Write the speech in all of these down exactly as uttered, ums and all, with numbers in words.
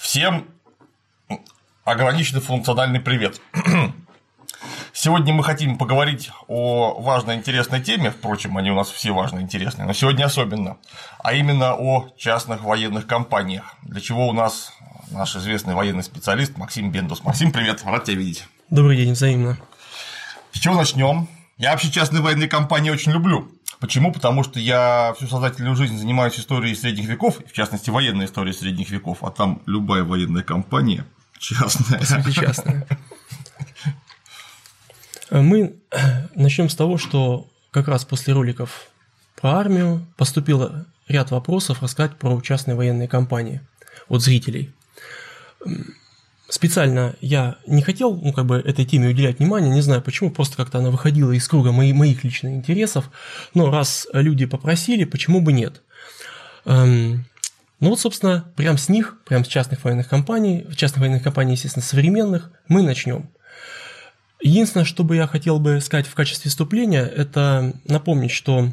Всем ограниченный функциональный привет. Сегодня мы хотим поговорить о важной интересной теме, впрочем, они у нас все важные и интересные, но сегодня особенно, а именно о частных военных компаниях, для чего у нас наш известный военный специалист Максим Бендус. Максим, привет, рад тебя видеть. Добрый день, взаимно. С чего начнем? Я вообще частные военные компании очень люблю. Почему? Потому что я всю сознательную жизнь занимаюсь историей средних веков, в частности, военной историей средних веков, а там любая военная компания частная. По сути, частная. Мы начнем с того, что как раз после роликов про армию поступил ряд вопросов рассказать про частные военные компании от зрителей. Специально я не хотел, ну, как бы этой теме уделять внимание, не знаю почему, просто как-то она выходила из круга моих, моих личных интересов, но раз люди попросили, почему бы нет. Ну вот, собственно, прям с них, прям с частных военных компаний, частных военных компаний, естественно, современных, мы начнем. Единственное, что бы я хотел бы сказать в качестве вступления, это напомнить, что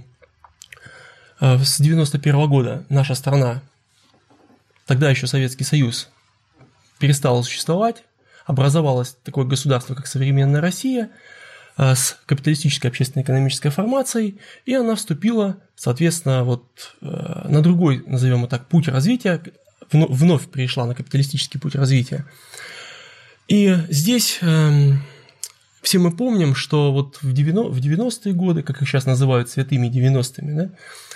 с девяносто первого года наша страна, тогда еще Советский Союз, перестало существовать, образовалось такое государство, как современная Россия, с капиталистической общественно-экономической формацией, и она вступила, соответственно, вот на другой, назовем его так, путь развития, вновь перешла на капиталистический путь развития. И здесь все мы помним, что вот в девяностые годы, как их сейчас называют святыми девяностыми, да,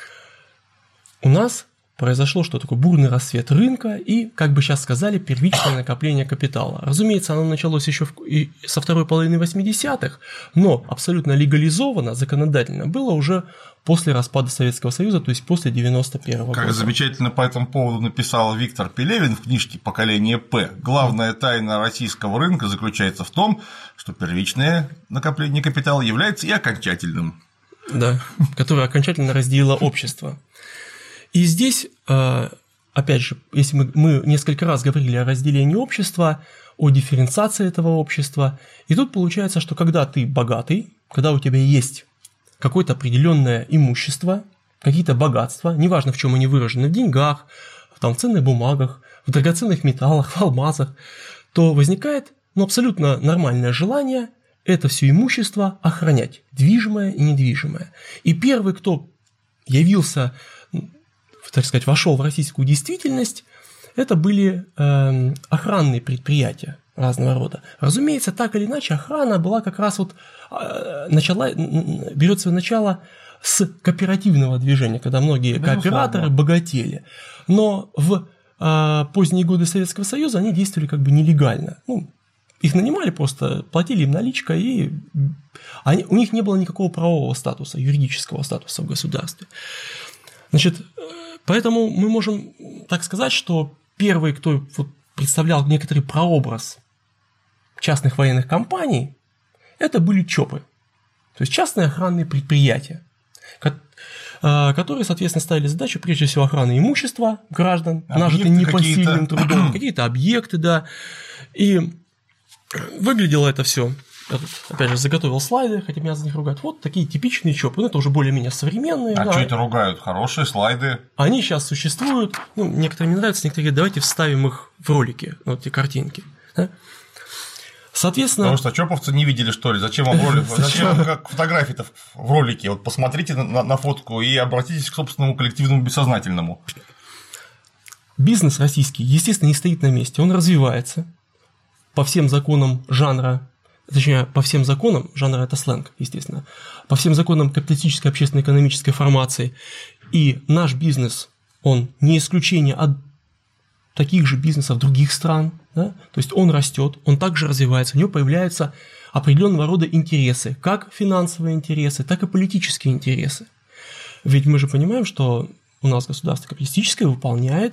у нас произошло что такое бурный расцвет рынка и, как бы сейчас сказали, первичное накопление капитала. Разумеется, оно началось еще со второй половины восьмидесятых, но абсолютно легализовано законодательно было уже после распада Советского Союза, то есть после девяносто первого года. Как замечательно по этому поводу написал Виктор Пелевин в книжке «Поколение П». Главная тайна российского рынка заключается в том, что первичное накопление капитала является и окончательным. Да, которое окончательно разделило общество. И здесь, опять же, если мы, мы несколько раз говорили о разделении общества, о дифференциации этого общества, и тут получается, что когда ты богатый, когда у тебя есть какое-то определенное имущество, какие-то богатства, неважно в чем они выражены, в деньгах, там, в ценных бумагах, в драгоценных металлах, в алмазах, то возникает ну, абсолютно нормальное желание это все имущество охранять, движимое и недвижимое. И первый, кто явился, так сказать, вошел в российскую действительность, это были э, охранные предприятия разного рода. Разумеется, так или иначе, охрана была как раз вот э, начала, берет свое начало с кооперативного движения, когда многие Безусловно. кооператоры богатели. Но в э, поздние годы Советского Союза они действовали как бы нелегально. Ну, их нанимали просто, платили им наличкой, и они, у них не было никакого правового статуса, юридического статуса в государстве. Значит, поэтому мы можем так сказать, что первый, кто вот представлял некоторый прообраз частных военных компаний, это были ЧОПы, то есть частные охранные предприятия, которые, соответственно, ставили задачу прежде всего охраны имущества граждан, нажитым непосильным трудом, какие-то объекты, да, и выглядело это все. Я тут, опять же, заготовил слайды, хотя меня за них ругают. Вот такие типичные ЧОПы, ну, это уже более-менее современные. А да. что это ругают? Хорошие слайды. Они сейчас существуют, ну, некоторым не нравятся, некоторые говорят, давайте вставим их в ролики, вот эти картинки. Да? Соответственно… Потому что чоповцы не видели, что ли? Зачем вам ролик? Зачем вам как фотографии-то в ролике? Вот посмотрите на, на фотку и обратитесь к собственному коллективному бессознательному. Бизнес российский, естественно, не стоит на месте, он развивается по всем законам жанра. Точнее, по всем законам, жанр это сленг, естественно, по всем законам капиталистической общественно-экономической формации. И наш бизнес, он не исключение от таких же бизнесов других стран, да? То есть он растет, он также развивается, у него появляются определенного рода интересы, как финансовые интересы, так и политические интересы. Ведь мы же понимаем, что у нас государство капиталистическое выполняет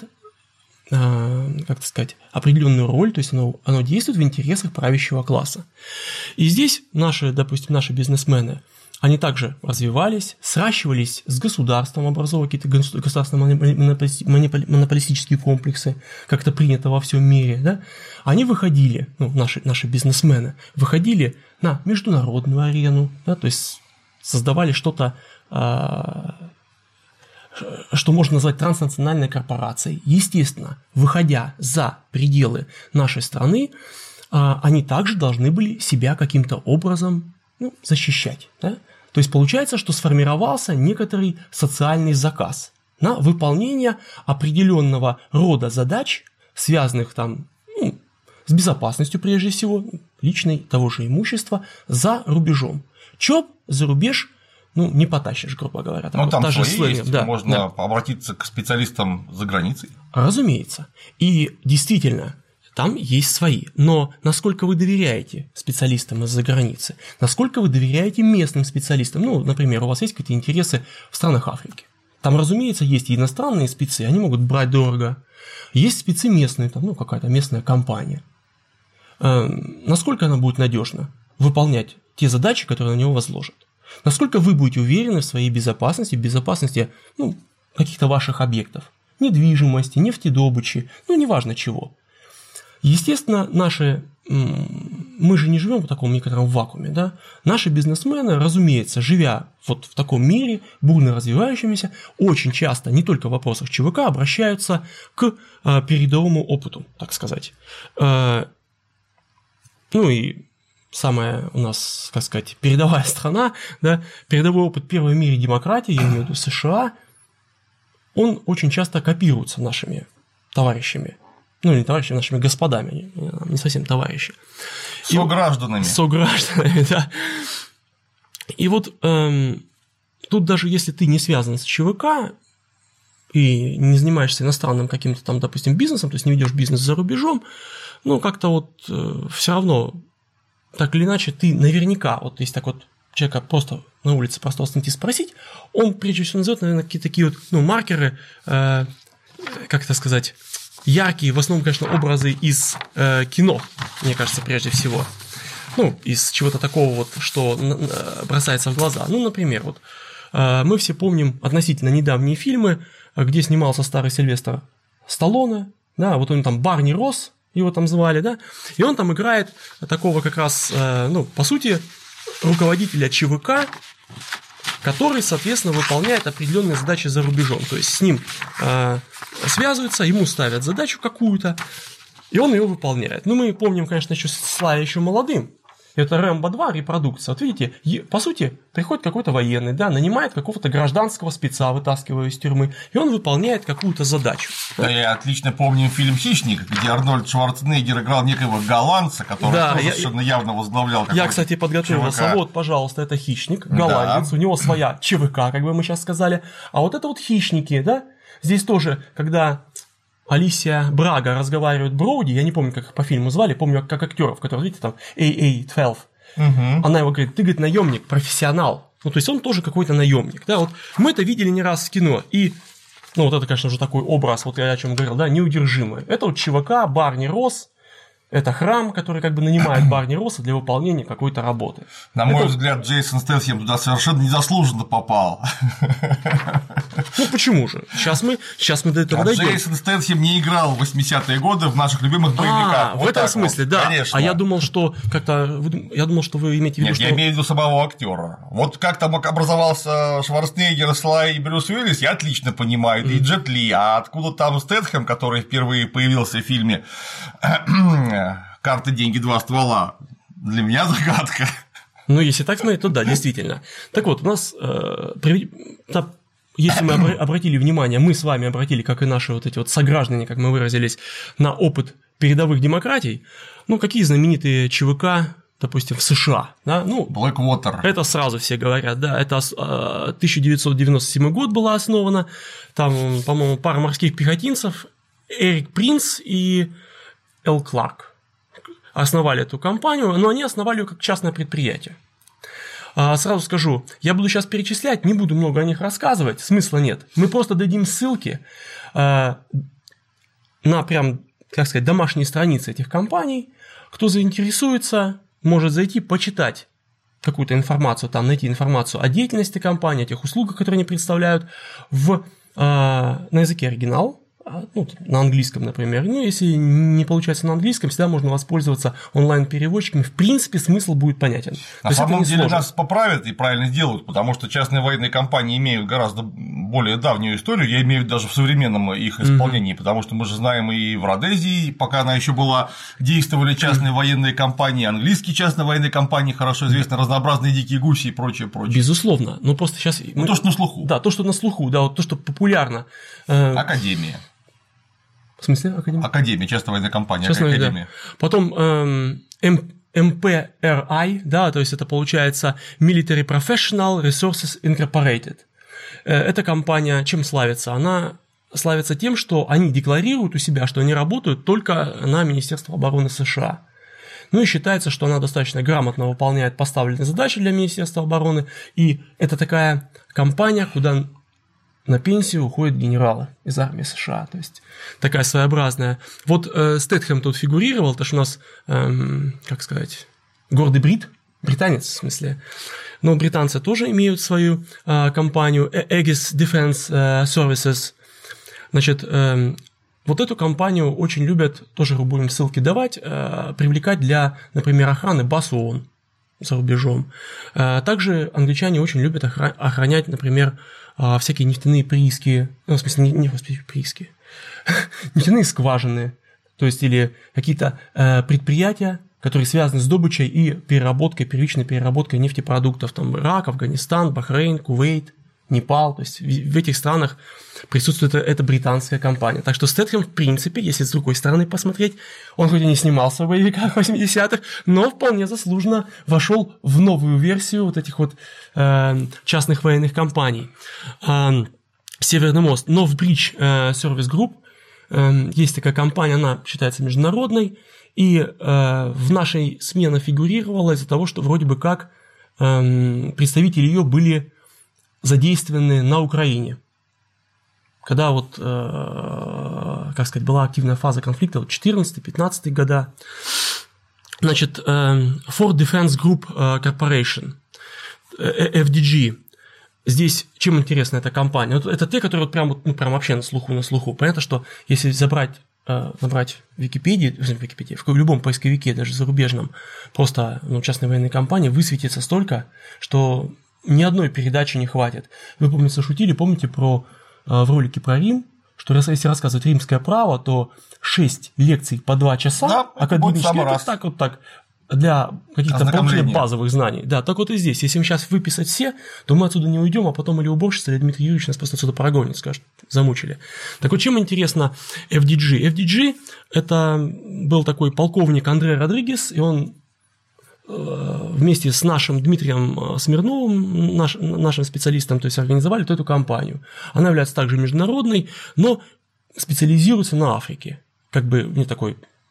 как сказать, определенную роль, то есть оно, оно действует в интересах правящего класса. И здесь наши, допустим, наши бизнесмены, они также развивались, сращивались с государством, образовывая какие-то государственные монополистические комплексы, как это принято во всем мире. Да? Они выходили, ну, наши, наши бизнесмены, выходили на международную арену, да, то есть создавали что-то, что можно назвать транснациональной корпорацией, естественно, выходя за пределы нашей страны, они также должны были себя каким-то образом ну, защищать. Да? То есть получается, что сформировался некоторый социальный заказ на выполнение определенного рода задач, связанных там, ну, с безопасностью прежде всего, личной того же имущества, за рубежом. ЧОП за рубеж ну, не потащишь, грубо говоря. Ну, там свои слэng, есть, да, можно да. обратиться к специалистам за границей. Разумеется. И действительно, там есть свои. Но насколько вы доверяете специалистам из-за границы? Насколько вы доверяете местным специалистам? Ну, например, у вас есть какие-то интересы в странах Африки. Там, разумеется, есть и иностранные спецы, они могут брать дорого. Есть спецы местные, там, ну, какая-то местная компания. Э, насколько она будет надежно выполнять те задачи, которые на него возложат? Насколько вы будете уверены в своей безопасности, в безопасности ну, каких-то ваших объектов? Недвижимости, нефтедобычи, ну, неважно чего. Естественно, наши, мы же не живем в таком некотором вакууме, да? Наши бизнесмены, разумеется, живя вот в таком мире, бурно развивающемся, очень часто, не только в вопросах ЧВК, обращаются к передовому опыту, так сказать. Ну и самая у нас, как сказать, передовая страна, да, передовой опыт первой в мире демократии, я имею в виду США, он очень часто копируется нашими товарищами. Ну, не товарищами, нашими господами, не совсем товарищи. Согражданами. Согражданами, да. И вот эм, тут даже если ты не связан с ЧВК и не занимаешься иностранным каким-то там, допустим, бизнесом, то есть не ведешь бизнес за рубежом, ну, как-то вот э, все равно, так или иначе, ты наверняка, вот если так вот человека просто на улице просто остановить и спросить, он прежде всего назовет, наверное, какие-то такие вот, ну, маркеры, э, как это сказать, яркие, в основном, конечно, образы из э, кино, мне кажется, прежде всего. Ну, из чего-то такого вот, что бросается в глаза. Ну, например, вот э, мы все помним относительно недавние фильмы, где снимался старый Сильвестр Сталлоне, да, вот он там Барни Росс, его там звали, да, и он там играет такого как раз, э, ну, по сути, руководителя ЧВК, который, соответственно, выполняет определенные задачи за рубежом. То есть с ним э, связываются, ему ставят задачу какую-то, и он ее выполняет. Ну, мы помним, конечно, еще Славя еще молодым. Это Рэмбо два, репродукция. Вот видите, по сути, приходит какой-то военный, да, нанимает какого-то гражданского спеца, вытаскивая из тюрьмы, и он выполняет какую-то задачу. Да, я отлично помню фильм «Хищник», где Арнольд Шварценеггер играл некоего голландца, который да, тоже я, совершенно явно возглавлял. Я, кстати, подготовился. Вот, пожалуйста, это «Хищник», голландец, да. У него своя ЧВК, как бы мы сейчас сказали. А вот это вот «Хищники», да, здесь тоже, когда Алисия Брага разговаривает Броуди, я не помню, как их по фильму звали, помню как актеров, которые, видите, там эй эй двенадцать. Угу. Она его говорит, ты, говорит, наемник, профессионал. Ну, то есть он тоже какой-то наемник. Да, вот мы это видели не раз в кино. И, ну, вот это, конечно, уже такой образ, вот я о чем говорил, да, неудержимый. Это вот ЧВК, Барни Росс. Это храм, который как бы нанимает Барни Росса для выполнения какой-то работы. На это... мой взгляд, Джейсон Стэтхэм туда совершенно незаслуженно попал. Ну почему же? Сейчас мы, сейчас мы до этого а дойдем. Джейсон Стэтхэм не играл в восьмидесятые годы в наших любимых боевиках. А, вот в этом смысле, вот. Да. Конечно. А я думал, что как-то, я думал, что вы имеете в виду, Нет, что... я имею в виду самого актера. Вот как там образовался Шварценеггер, Слай и Брюс Уиллис, я отлично понимаю, mm. и Джет Ли, а откуда там Стэтхэм, который впервые появился в фильме «Карты, деньги, два ствола», для меня загадка. Ну, если так смотреть, то да, действительно. Так вот, у нас, э, если мы обратили внимание, мы с вами обратили, как и наши вот эти вот сограждане, как мы выразились, на опыт передовых демократий, ну, какие знаменитые ЧВК, допустим, в США, да, ну, Blackwater. Это сразу все говорят, да, это э, тысяча девятьсот девяносто седьмой год была основана, там, по-моему, пара морских пехотинцев, Эрик Принц и Эл Кларк основали эту компанию, но они основали ее как частное предприятие. Сразу скажу, я буду сейчас перечислять, не буду много о них рассказывать, смысла нет. Мы просто дадим ссылки на прям, как сказать, домашние страницы этих компаний. Кто заинтересуется, может зайти, почитать какую-то информацию, там найти информацию о деятельности компании, о тех услугах, которые они представляют в, на языке оригинал. ну, на английском, например. Ну, если не получается на английском, всегда можно воспользоваться онлайн-переводчиками. В принципе, смысл будет понятен. На самом деле сложно. Нас поправят и правильно сделают, потому что частные военные компании имеют гораздо более давнюю историю, я имею в виду даже в современном их исполнении, mm-hmm. потому что мы же знаем и в Родезии, пока она еще была, действовали частные mm-hmm. военные компании, английские частные военные компании, хорошо известны, разнообразные дикие гуси и прочее, прочее. Безусловно, но просто сейчас… Ну, мы... то, что на слуху. Да, то, что на слуху, да, вот то, что популярно. Академия. В смысле Академия? Академия, частная военная компания, Частная, Академия. Да. Потом эм, эм пи эр ай, да, то есть это получается Military Professional Resources Incorporated. Эта компания чем славится? Она славится тем, что они декларируют у себя, что они работают только на Министерство обороны США. Ну и считается, что она достаточно грамотно выполняет поставленные задачи для Министерства обороны, и это такая компания, куда на пенсию уходят генералы из армии США, то есть такая своеобразная. Вот э, Стэтхэм тут фигурировал, потому что у нас, эм, как сказать, гордый брит, британец в смысле, но британцы тоже имеют свою э, компанию Aegis Defense Services. Значит, э, вот эту компанию очень любят, тоже будем ссылки давать, э, привлекать для, например, охраны баз ООН за рубежом. Э, также англичане очень любят охра- охранять, например, э, всякие нефтяные прииски, ну, в смысле, не, не прииски, нефтяные скважины, то есть или какие-то э, предприятия, которые связаны с добычей и переработкой, первичной переработкой нефтепродуктов, там Ирак, Афганистан, Бахрейн, Кувейт, Непал, то есть в этих странах присутствует эта британская компания. Так что Стэтхэм, в принципе, если с другой стороны посмотреть, он хоть и не снимался в боевиках восьмидесятых, но вполне заслуженно вошел в новую версию вот этих вот э, частных военных компаний. Э, Северный мост, Northbridge э, Service Group, э, есть такая компания, она считается международной, и э, в нашей СМИ она фигурировала из-за того, что вроде бы как э, представители ее были задействованы на Украине. Когда вот, э, как сказать, была активная фаза конфликта, вот четырнадцатый-пятнадцатый года, значит, э, Ford Defense Group Corporation, эф ди джи, здесь чем интересна эта компания? Вот это те, которые вот прям, ну, прям вообще на слуху, на слуху. Понятно, что если забрать, э, набрать в Википедии, в Википедии, в любом поисковике, даже зарубежном, просто ну, частной военной компании высветится столько, что ни одной передачи не хватит. Вы, помните, шутили, помните про, э, в ролике про Рим, что если рассказывать римское право, то шесть лекций по два часа, да, академические, это так вот так, для каких-то получения базовых знаний. Да, так вот и здесь. Если им сейчас выписать все, то мы отсюда не уйдем, а потом или уборщица, или Дмитрий Юрьевич нас просто отсюда прогонит, скажет, замучили. Так вот, чем интересно эф ди джи? эф ди джи – это был такой полковник Андре Родригес, и он вместе с нашим Дмитрием Смирновым, наш, нашим специалистом, то есть организовали эту компанию. Она является также международной, но специализируется на Африке. Как бы не такое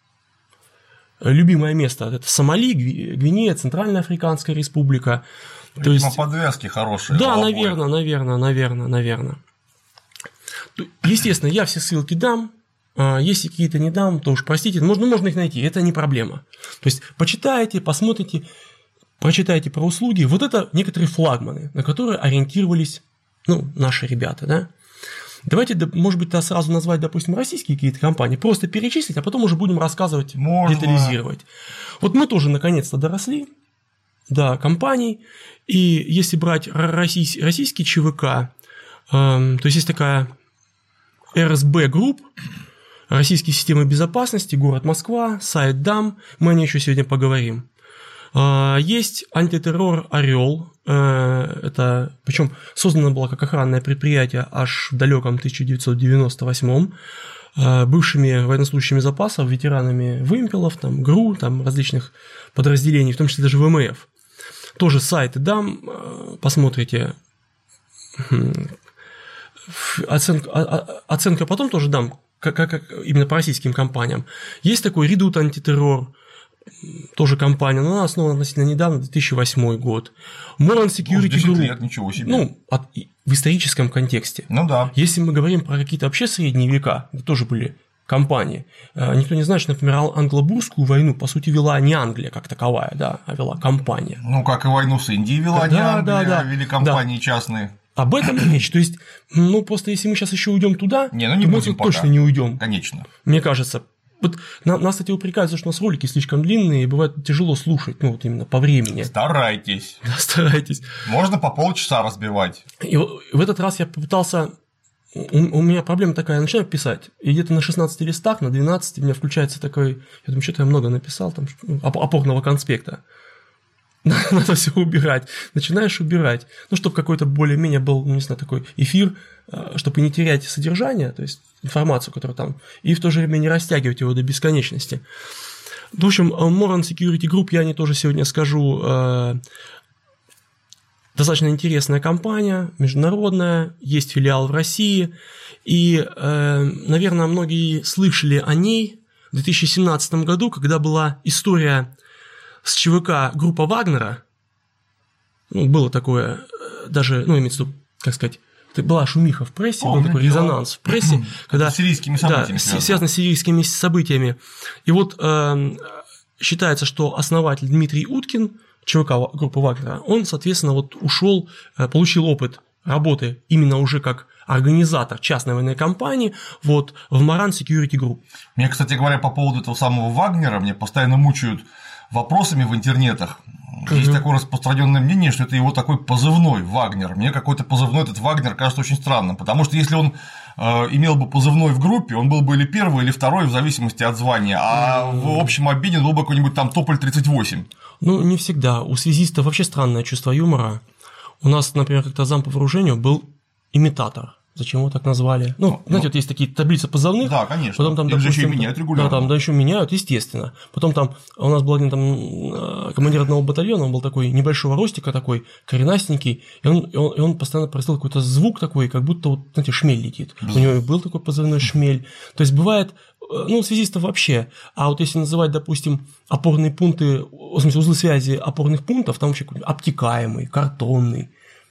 любимое место. Это Сомали, Гвинея, Центральная Африканская Республика. То есть подвязки хорошие. Да, наверное, наверное, наверное, наверное. Естественно, я все ссылки дам. Если какие-то не дам, то уж простите, можно, можно их найти, это не проблема. То есть почитайте, посмотрите, прочитайте про услуги. Вот это некоторые флагманы, на которые ориентировались ну, наши ребята. Да? Давайте, может быть, сразу назвать, допустим, российские какие-то компании, просто перечислить, а потом уже будем рассказывать, можно. Детализировать. Вот мы тоже наконец-то доросли до компаний, и если брать российский, российский ЧВК, э, то есть есть такая эр эс бэ Group, Российские системы безопасности, город Москва, сайт ДАМ, мы о ней еще сегодня поговорим. Есть антитеррор «Орел», это, причем создано было как охранное предприятие аж в далеком тысяча девятьсот девяносто восьмом, бывшими военнослужащими запасов, ветеранами вымпелов, там, ГРУ, там, различных подразделений, в том числе даже вэ эм эф. Тоже сайты ДАМ, посмотрите. Оценка, оценка потом тоже дам, как, как именно по российским компаниям. Есть такой Редут антитеррор, тоже компания, но она основана относительно недавно, две тысячи восьмой год. Moran Security Group. Лет, ничего себе. Ну, от, в историческом контексте. Ну да. Если мы говорим про какие-то вообще средние века, это тоже были компании. Никто не знает, что, например, англо-бурскую войну, по сути, вела не Англия как таковая, да, а вела компания. Ну, как и войну с Индией вела да, не Англия, да, да, а вели компании да. частные. об этом речь. То есть, ну, просто если мы сейчас еще уйдем туда, не, ну не то мы будем точно пока. не уйдем. Конечно. Мне кажется. Вот нас, кстати, упрекают, что у нас ролики слишком длинные, и бывает тяжело слушать, ну, вот именно по времени. Старайтесь. Да, старайтесь. Можно по полчаса разбивать. И в этот раз я попытался. У, у меня проблема такая, я начинаю писать, и где-то на шестнадцати листах, на двенадцати у меня включается такой, я думаю, что-то я много написал, там, опорного конспекта. Надо все убирать. Начинаешь убирать. Ну, чтобы какой-то более-менее был, ну, не знаю, такой эфир, чтобы не терять содержание, то есть информацию, которая там, и в то же время не растягивать его до бесконечности. В общем, Moran Security Group, я не тоже сегодня скажу, достаточно интересная компания, международная, есть филиал в России, и, наверное, многие слышали о ней в две тысячи семнадцатом году, когда была история с ЧВК группа Вагнера, ну, было такое, даже, ну, имеется в виду, как сказать, была шумиха в прессе, был такой резонанс в прессе, когда… С сирийскими событиями да, связано. связано с сирийскими событиями. И вот э, считается, что основатель Дмитрий Уткин, ЧВК группы Вагнера, он, соответственно, вот ушел, получил опыт работы именно уже как организатор частной военной компании вот, в Moran Security Group. Мне, кстати говоря, по поводу этого самого Вагнера, мне постоянно мучают вопросами в интернетах. Есть угу. такое распространенное мнение, что это его такой позывной Вагнер. Мне какой-то позывной этот Вагнер кажется очень странным, потому что если он э, имел бы позывной в группе, он был бы или первый, или второй, в зависимости от звания, а угу. в общем обмене был бы какой-нибудь там Тополь тридцать восемь. Ну, не всегда. У связистов вообще странное чувство юмора. У нас, например, как-то зам по вооружению был имитатор. Зачем его так назвали? Ну, ну знаете, ну, вот есть такие таблицы позывных. Да, конечно. Потом там, их допустим, же еще и меняют регулярно. Да, там да, еще меняют, естественно. Потом там у нас был один там командир одного батальона, он был такой небольшого ростика, такой коренастенький, и он, и он, и он постоянно производил какой-то звук такой, как будто вот, знаете, шмель летит. У него был такой позывной шмель. То есть бывает, ну, связистов вообще. А вот если называть, допустим, опорные пункты, в смысле, узлы связи опорных пунктов, там вообще какой-нибудь обтекаемый, картонный.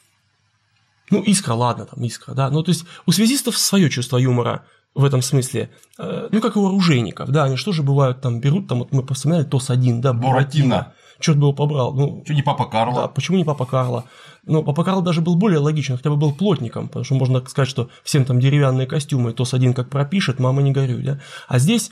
Ну, искра, ладно, там искра, да. Ну, то есть у связистов свое чувство юмора в этом смысле. Ну, как и у оружейников, да, они что же бывают, там берут, там вот мы вспоминали ТОС один, да, Буратино. Черт бы его побрал. Ну, что не папа Карло? Да, почему не папа Карло? Ну, папа Карло даже был более логичен, хотя бы был плотником, потому что можно сказать, что всем там деревянные костюмы, ТОС один как пропишет, мама не горюй, да. А здесь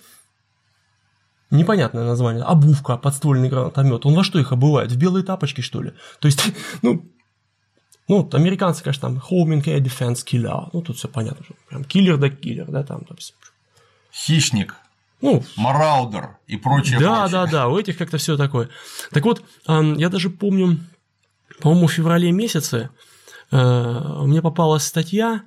непонятное название. Обувка, подствольный гранатомет. Он во что их обувает? В белые тапочки, что ли? То есть, ну. Ну, американцы, конечно, там Homing Air Defense Killer, ну, тут все понятно, что прям киллер да киллер, да, там, там. Хищник, ну, Мараудер и прочее. Да, прочее. да, да, у этих как-то все такое. Так вот, я даже помню, по-моему, в феврале месяце мне попалась статья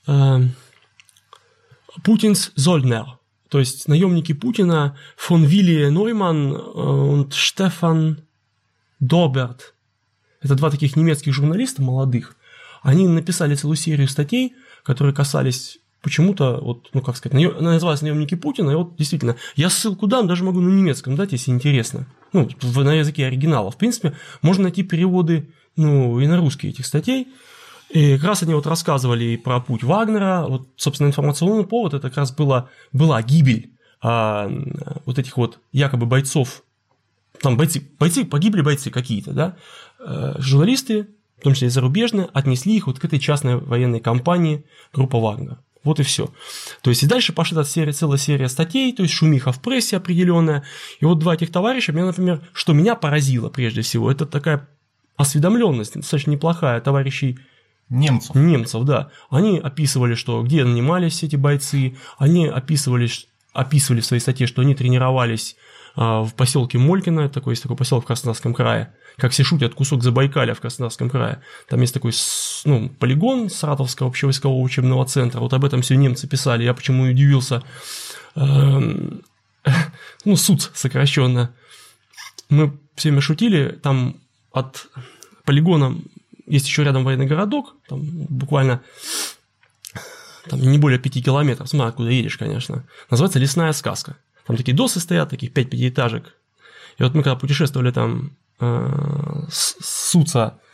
«Путинс Зольднер», то есть наемники Путина фон Вилли Нойман и Штефан Доберт. Это два таких немецких журналиста молодых. Они написали целую серию статей, которые касались почему-то, вот, ну как сказать, назывались «Наемники Путина», и вот действительно, я ссылку дам, даже могу на немецком дать, если интересно, ну, на языке оригинала. В принципе, можно найти переводы, ну, и на русский этих статей. И как раз они вот рассказывали про путь Вагнера, вот, собственно, информационный повод, это как раз была, была гибель а, вот этих вот якобы бойцов. Там бойцы, бойцы, погибли бойцы какие-то, да, журналисты, в том числе и зарубежные, отнесли их вот к этой частной военной компании группа Вагнер. Вот и все. То есть и дальше пошла серия, целая серия статей, то есть шумиха в прессе определенная. И вот два этих товарища, меня, например, что меня поразило прежде всего, это такая осведомленность достаточно неплохая товарищей немцев. Немцев, да. Они описывали, что где нанимались эти бойцы, они описывали, описывали в своей статье, что они тренировались в поселке Молькино, такой есть такой поселок в Краснодарском крае, как все шутят, кусок Забайкалья в Краснодарском крае. Там есть такой, ну, полигон Саратовского общевойскового учебного центра. Вот об этом все немцы писали. Я почему и удивился. Ну, СУЦ сокращенно. Мы всеми шутили. Там от полигона есть еще рядом военный городок. Там буквально там не более пяти километров. Смотри, откуда едешь, конечно. Называется «Лесная сказка». Там такие досы стоят, таких пять пятиэтажек. И вот мы когда путешествовали там э, с Суца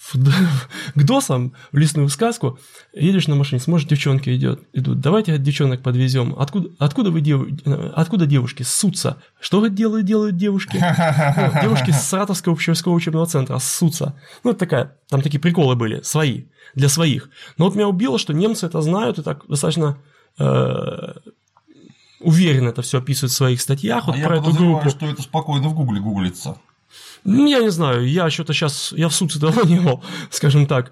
к досам, в лесную сказку, едешь на машине, смотришь, девчонки идет, идут, давайте девчонок подвезем. Откуда, откуда вы дев... откуда девушки? Ссутся. Что вы делают, делают девушки? Ну, девушки с Саратовского общевойскового учебного центра ссутся. Ну, это такая, там такие приколы были, свои, для своих. Но вот меня убило, что немцы это знают и так достаточно э, уверенно это все описывают в своих статьях. А вот я про эту подозреваю, группу. что это спокойно в Гугле гуглится. Ну, я не знаю, я что-то сейчас, я в суд давно не был, скажем так,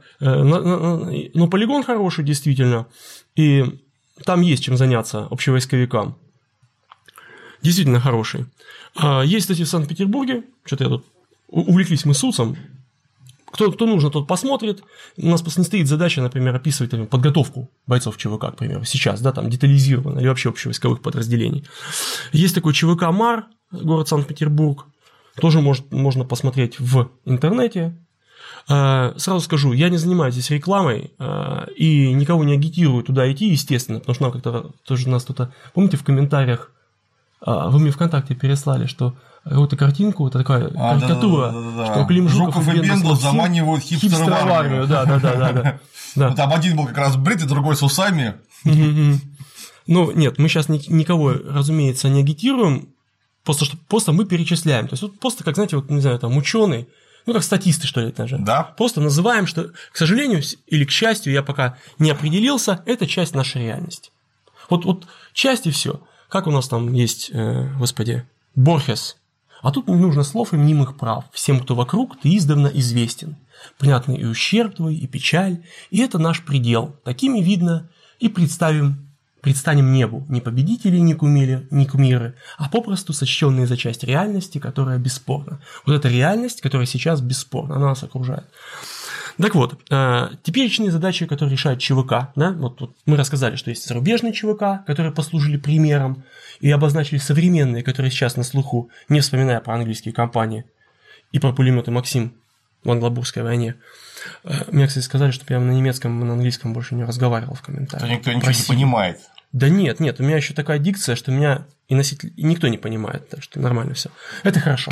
но полигон хороший действительно, и там есть чем заняться общевойсковикам, действительно хороший. Есть, кстати, в Санкт-Петербурге, что-то я тут, увлеклись мы СУЦом, кто, кто нужно, тот посмотрит, у нас просто не стоит задача, например, описывать там, подготовку бойцов ЧВК, к примеру, сейчас, да, там детализированно, или вообще общевойсковых подразделений. Есть такой ЧВК МАР, город Санкт-Петербург, тоже может, можно посмотреть в интернете. Сразу скажу, я не занимаюсь здесь рекламой и никого не агитирую туда идти, естественно, потому что нам как-то тоже нас тут, помните, в комментариях, вы мне ВКонтакте переслали, что какую-то картинку, вот такая а, карикатура, да, да, да, да. что Клим Жуков, Жуков и Бендл заманивают хипстера, хипстера в армию. Да, да, да, да, да. Ну, там один был как раз бритый, другой с усами. Ну, нет, мы сейчас никого, разумеется, не агитируем. Просто, что, просто мы перечисляем. То есть, вот просто, как, знаете, вот, не знаю, там, ученые, ну, как статисты, что ли, даже. Да. Просто называем, что, к сожалению, или к счастью, я пока не определился, это часть нашей реальности. Вот, вот часть и все. Как у нас там есть, э, господи, Борхес. А тут не нужно слов и мнимых прав. Всем, кто вокруг, ты издавна известен. Понятный и ущерб твой, и печаль. И это наш предел. Такими видно и представим. Предстанем небу не победители, не кумиры, не кумиры, а попросту сочтенные за часть реальности, которая бесспорна. Вот эта реальность, которая сейчас бесспорна, она нас окружает. Так вот, теперечные задачи, которые решает ЧВК, да, вот, вот мы рассказали, что есть зарубежные ЧВК, которые послужили примером, и обозначили современные, которые сейчас на слуху, не вспоминая про английские компании и про пулеметы «Максим» в англобургской войне. Мне, кстати, сказали, чтобы я на немецком и на английском больше не разговаривал в комментариях. То никто ничего Просили. не понимает. Да нет, нет, у меня еще такая дикция, что меня и носитель, и никто не понимает, так что нормально все. Это хорошо.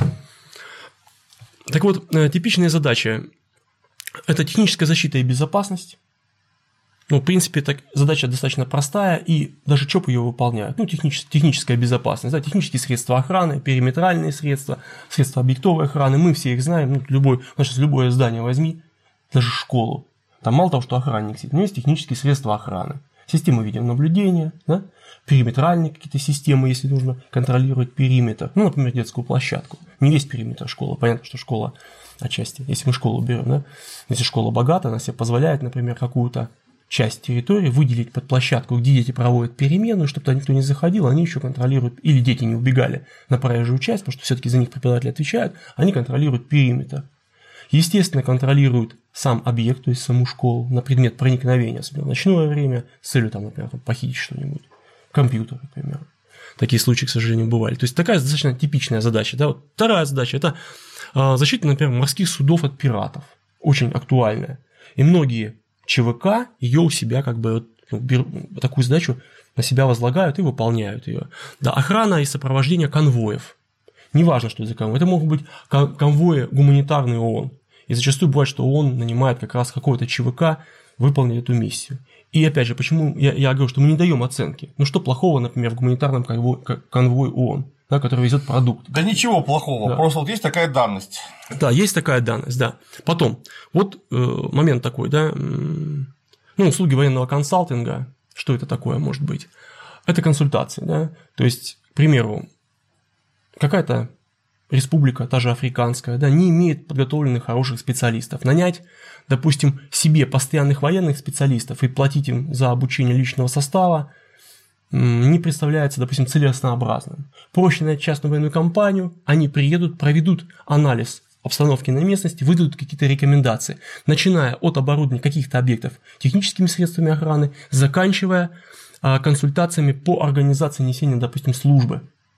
Так вот, типичные задачи – это техническая защита и безопасность. Ну, в принципе, так, задача достаточно простая, и даже ЧОП ее выполняют. Ну, техническая, техническая безопасность, да, технические средства охраны, периметральные средства, средства объектовой охраны, мы все их знаем. Ну, любой, ну, сейчас любое здание возьми, даже школу. Там мало того, что охранник сидит, но есть технические средства охраны. Системы видеонаблюдения, да? Периметральные какие-то системы, если нужно контролировать периметр. Ну, например, детскую площадку. Не весь периметр школы. Понятно, что школа отчасти, если мы школу берем, да? Если школа богата, она себе позволяет, например, какую-то часть территории выделить под площадку, где дети проводят перемену, чтобы туда никто не заходил, они еще контролируют, или дети не убегали на проезжую часть, потому что все-таки за них преподаватели отвечают, они контролируют периметр. Естественно, контролируют сам объект, то есть саму школу, на предмет проникновения, особенно в ночное время, с целью, там, например, похитить что-нибудь, компьютер, например. Такие случаи, к сожалению, бывали. То есть такая достаточно типичная задача. Да? Вот вторая задача – это защита, например, морских судов от пиратов. Очень актуальная. И многие ЧВК ее у себя как бы ну, берут, такую задачу на себя возлагают и выполняют ее. Да, охрана и сопровождение конвоев. Неважно, что это за конвой. Это могут быть конвои гуманитарные ООН. И зачастую бывает, что ООН нанимает как раз какой-то ЧВК выполнить эту миссию. И опять же, почему я, я говорю, что мы не даем оценки. Ну что плохого, например, в гуманитарном конвое, конвое ООН, да, который везет продукт? Да ничего плохого, да. Просто вот есть такая данность. Да, есть такая данность, да. Потом, вот э, момент такой, да, э, ну, услуги военного консалтинга, что это такое может быть? Это консультации, да, то есть, к примеру, какая-то республика, та же африканская, да, не имеет подготовленных хороших специалистов. Нанять, допустим, себе постоянных военных специалистов и платить им за обучение личного состава не представляется, допустим, целесообразным. Проще нанять частную военную компанию, они приедут, проведут анализ обстановки на местности, выдадут какие-то рекомендации, начиная от оборудования каких-то объектов техническими средствами охраны, заканчивая консультациями по организации несения, допустим, службы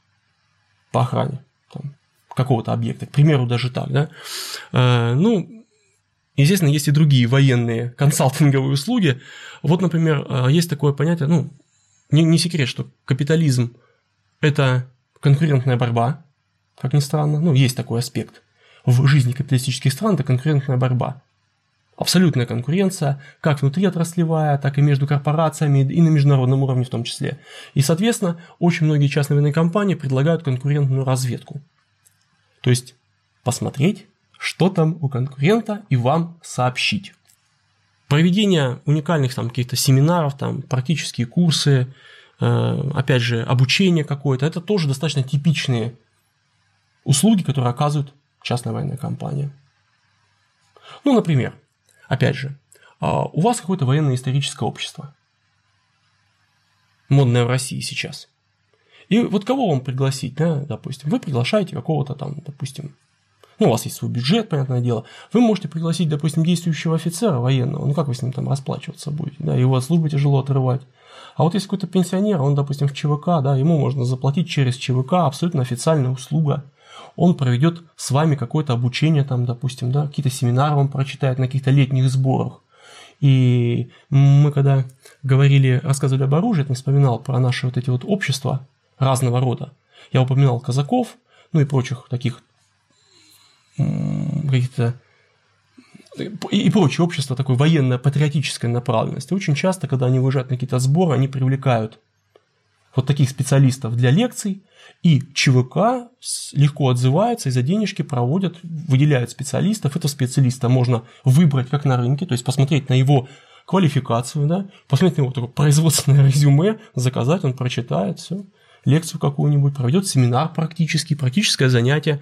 по охране там, какого-то объекта, к примеру, даже так, да. Э, ну, естественно, есть и другие военные консалтинговые услуги. Вот, например, есть такое понятие, ну, не, не секрет, что капитализм – это конкурентная борьба, как ни странно, ну, есть такой аспект. В жизни капиталистических стран это конкурентная борьба. Абсолютная конкуренция, как внутриотраслевая, так и между корпорациями, и на международном уровне в том числе. И, соответственно, очень многие частные военные компании предлагают конкурентную разведку. То есть посмотреть, что там у конкурента, и вам сообщить. Проведение уникальных там каких-то семинаров, там, практические курсы, э, опять же, обучение какое-то, это тоже достаточно типичные услуги, которые оказывает частная военная компания. Ну, например, опять же, у вас какое-то военно-историческое общество, модное в России сейчас. И вот кого вам пригласить, да, допустим, вы приглашаете какого-то там, допустим, ну, у вас есть свой бюджет, понятное дело, вы можете пригласить, допустим, действующего офицера военного, ну, как вы с ним там расплачиваться будете, да, его от службы тяжело отрывать. А вот если какой-то пенсионер, он, допустим, в ЧВК, да, ему можно заплатить через ЧВК, абсолютно официальная услуга. Он проведет с вами какое-то обучение, там, допустим, да, какие-то семинары он прочитает на каких-то летних сборах. И мы когда говорили, рассказывали об оружии, я вспоминал про наши вот эти вот общества разного рода. Я упоминал казаков, ну и прочих таких каких-то и прочее общество такой военно-патриотической направленности. Очень часто, когда они выезжают на какие-то сборы, они привлекают вот таких специалистов для лекций, и ЧВК легко отзывается и за денежки проводят, выделяют специалистов. Этого специалиста можно выбрать как на рынке, то есть посмотреть на его квалификацию, да, посмотреть на его такое производственное резюме, заказать, он прочитает все, лекцию какую-нибудь, проведет семинар практический, практическое занятие.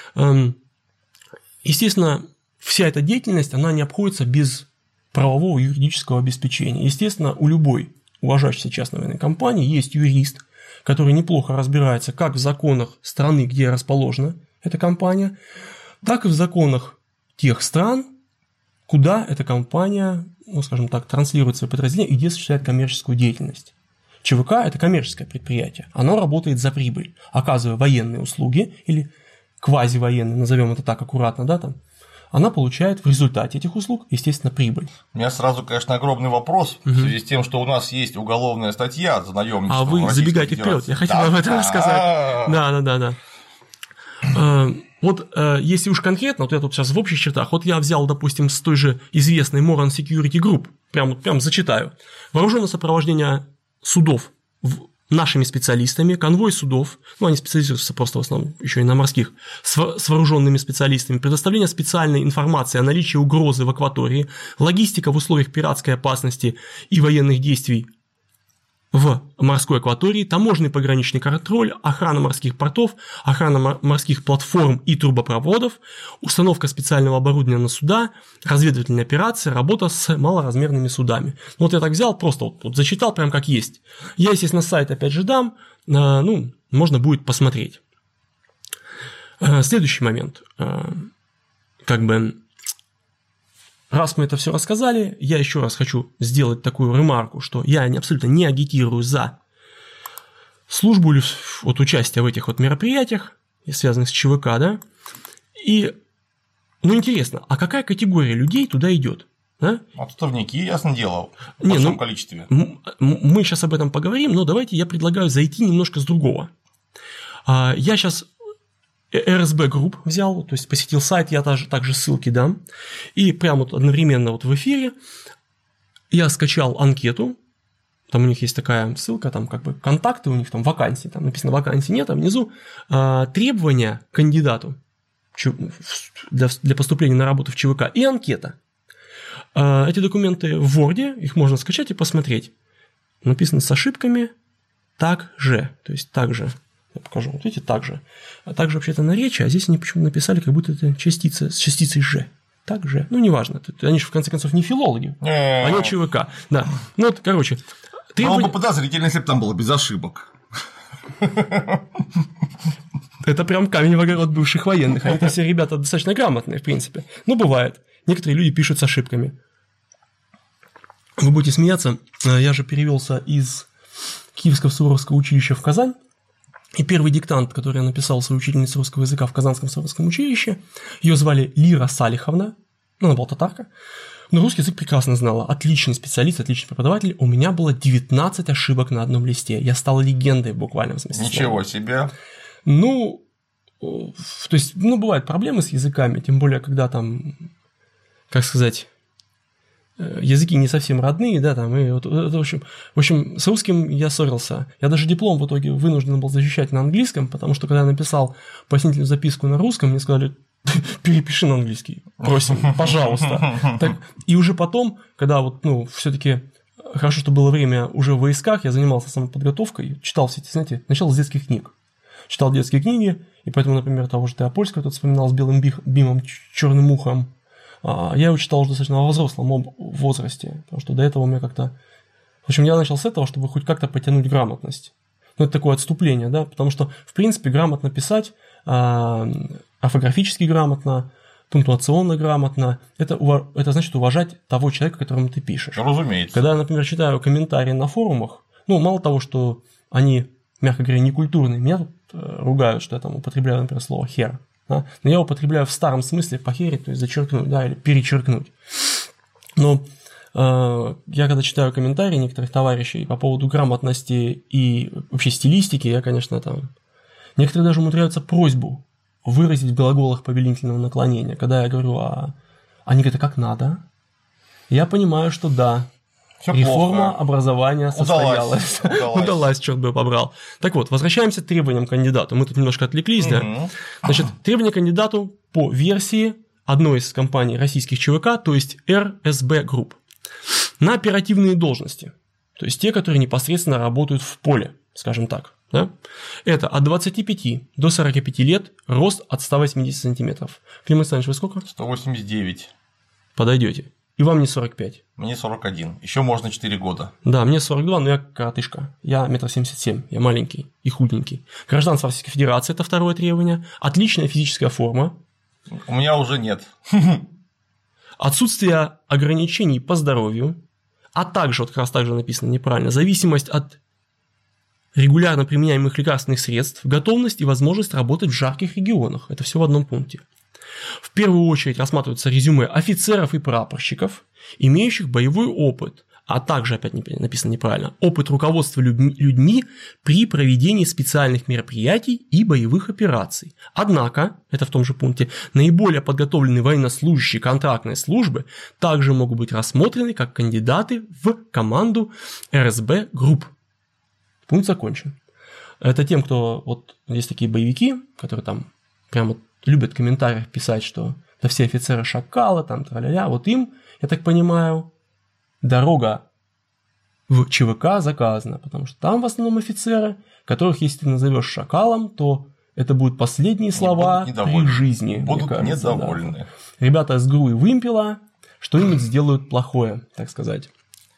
Естественно, вся эта деятельность, она не обходится без правового и юридического обеспечения. Естественно, у любой уважающейся частной военной компании есть юрист, который неплохо разбирается как в законах страны, где расположена эта компания, так и в законах тех стран, куда эта компания, ну, скажем так, транслирует свои подразделения и где осуществляет коммерческую деятельность. ЧВК – это коммерческое предприятие, оно работает за прибыль, оказывая военные услуги или квазивоенные, назовем это так аккуратно, да, там, она получает в результате этих услуг, естественно, прибыль. У меня сразу, конечно, огромный вопрос угу. в связи с тем, что у нас есть уголовная статья за наемничество. А вы забегайте вперед, я хотел об этом рассказать. Да, да, да, да. Вот если уж конкретно, вот я тут сейчас в общих чертах, вот я взял, допустим, с той же известной Moran Security Group, прям, прям зачитаю. Вооруженное сопровождение судов нашими специалистами, конвой судов, ну они специализируются просто в основном еще и на морских, с вооруженными специалистами, предоставление специальной информации о наличии угрозы в акватории, логистика в условиях пиратской опасности и военных действий в морской акватории, таможенный пограничный контроль, охрана морских портов, охрана морских платформ и трубопроводов, установка специального оборудования на суда, разведывательные операции, работа с малоразмерными судами. Вот я так взял, просто вот, вот зачитал прям как есть. Я, естественно, сайт опять же дам, ну, можно будет посмотреть. Следующий момент. Как бы... Раз мы это все рассказали, я еще раз хочу сделать такую ремарку, что я абсолютно не агитирую за службу или вот участие в этих вот мероприятиях, связанных с ЧВК, да, и, ну, интересно, а какая категория людей туда идет? Да? Отставники, ясно дело, в не, большом ну, количестве. Мы сейчас об этом поговорим, но давайте я предлагаю зайти немножко с другого. Я сейчас... эр эс бэ Group взял, то есть посетил сайт, я также, также ссылки дам, и прямо вот одновременно вот в эфире я скачал анкету, там у них есть такая ссылка, там как бы контакты у них, там вакансии, там написано вакансий нет, а внизу а, требования к кандидату для, для поступления на работу в ЧВК и анкета. А, эти документы в Word, их можно скачать и посмотреть. Написано с ошибками также, то есть также. Я покажу. Вот видите, так же. А также вообще-то наречие, а здесь они почему-то написали, как будто это частица с частицей «ж». Так же. Ну, неважно. Они же, в конце концов, не филологи. Они ЧВК. Да. Ну, вот, короче. Было бы подозрительно, если бы там было без ошибок. Это прям камень в огород бывших военных. Они-то все ребята достаточно грамотные, в принципе. Но бывает. Некоторые люди пишут с ошибками. Вы будете смеяться. Я же перевелся из Киевского Суворовского училища в Казань. И первый диктант, который я написал своей учительнице русского языка в Казанском Суворовском училище, ее звали Лира Салиховна, ну, она была татарка, но русский язык прекрасно знала, отличный специалист, отличный преподаватель, у меня было девятнадцать ошибок на одном листе, я стал легендой в буквальном смысле. Ничего себе! Ну, то есть, ну, бывают проблемы с языками, тем более, когда там, как сказать, языки не совсем родные, да, там, и вот, это, в общем, в общем, с русским я ссорился. Я даже диплом в итоге вынужден был защищать на английском, потому что когда я написал пояснительную записку на русском, мне сказали: перепиши на английский, просим, пожалуйста. Так, и уже потом, когда вот, ну, все-таки хорошо, что было время уже в войсках, я занимался самоподготовкой, читал все эти, знаете, начал с детских книг. Читал детские книги, и поэтому, например, того же Теопольского тут вспоминал с белым бимом, черным ухом. Я его читал уже достаточно во взрослом возрасте, потому что до этого у меня как-то... В общем, я начал с этого, чтобы хоть как-то потянуть грамотность. Ну, это такое отступление, да, потому что, в принципе, грамотно писать, орфографически грамотно, пунктуационно грамотно, это, это значит уважать того человека, которому ты пишешь. Разумеется. Когда я, например, читаю комментарии на форумах, ну, мало того, что они, мягко говоря, некультурные, меня тут ругают, что я там употребляю, например, слово «хер», да? Но я употребляю в старом смысле похерить, то есть зачеркнуть, да, или перечеркнуть. Но э, я когда читаю комментарии некоторых товарищей по поводу грамотности и вообще стилистики, я, конечно, там... Некоторые даже умудряются просьбу выразить в глаголах повелительного наклонения. Когда я говорю, а они говорят: а как надо? Я понимаю, что да, всё реформа плохо. образования состоялась. Удалась. Удалась. Удалась, черт бы ее побрал. Так вот, возвращаемся к требованиям к кандидату. Мы тут немножко отвлеклись, да? Значит, требования к кандидату по версии одной из компаний российских ЧВК, то есть эр эс бэ Group, на оперативные должности, то есть те, которые непосредственно работают в поле, скажем так. Да? Это от двадцати пяти до сорока пяти лет, рост от ста восьмидесяти сантиметров. Клим Александрович, вы сколько? сто восемьдесят девять. Подойдете. И вам не сорок пять. Мне сорок один. Еще можно четыре года. Да, мне сорок два, но я коротышка. Я метр семьдесят семь, я маленький и худенький. Гражданство Российской Федерации – это второе требование. Отличная физическая форма. У меня уже нет. Отсутствие ограничений по здоровью, а также, вот как раз так же написано неправильно, зависимость от регулярно применяемых лекарственных средств, готовность и возможность работать в жарких регионах. Это все в одном пункте. В первую очередь рассматриваются резюме офицеров и прапорщиков, имеющих боевой опыт, а также, опять написано неправильно, опыт руководства людьми при проведении специальных мероприятий и боевых операций. Однако, это в том же пункте, наиболее подготовленные военнослужащие контрактной службы также могут быть рассмотрены как кандидаты в команду эр эс бэ Group. Пункт закончен. Это тем, кто... Вот есть такие боевики, которые там прямо любят в комментариях писать, что да все офицеры шакалы, там, тра-ля-ля. Вот им, я так понимаю, дорога в ЧВК заказана, потому что там в основном офицеры, которых, если ты назовешь шакалом, то это будут последние слова при жизни. Будут кажется, недовольны. Да. Ребята из ГРУ и Вымпела что-нибудь сделают плохое, так сказать.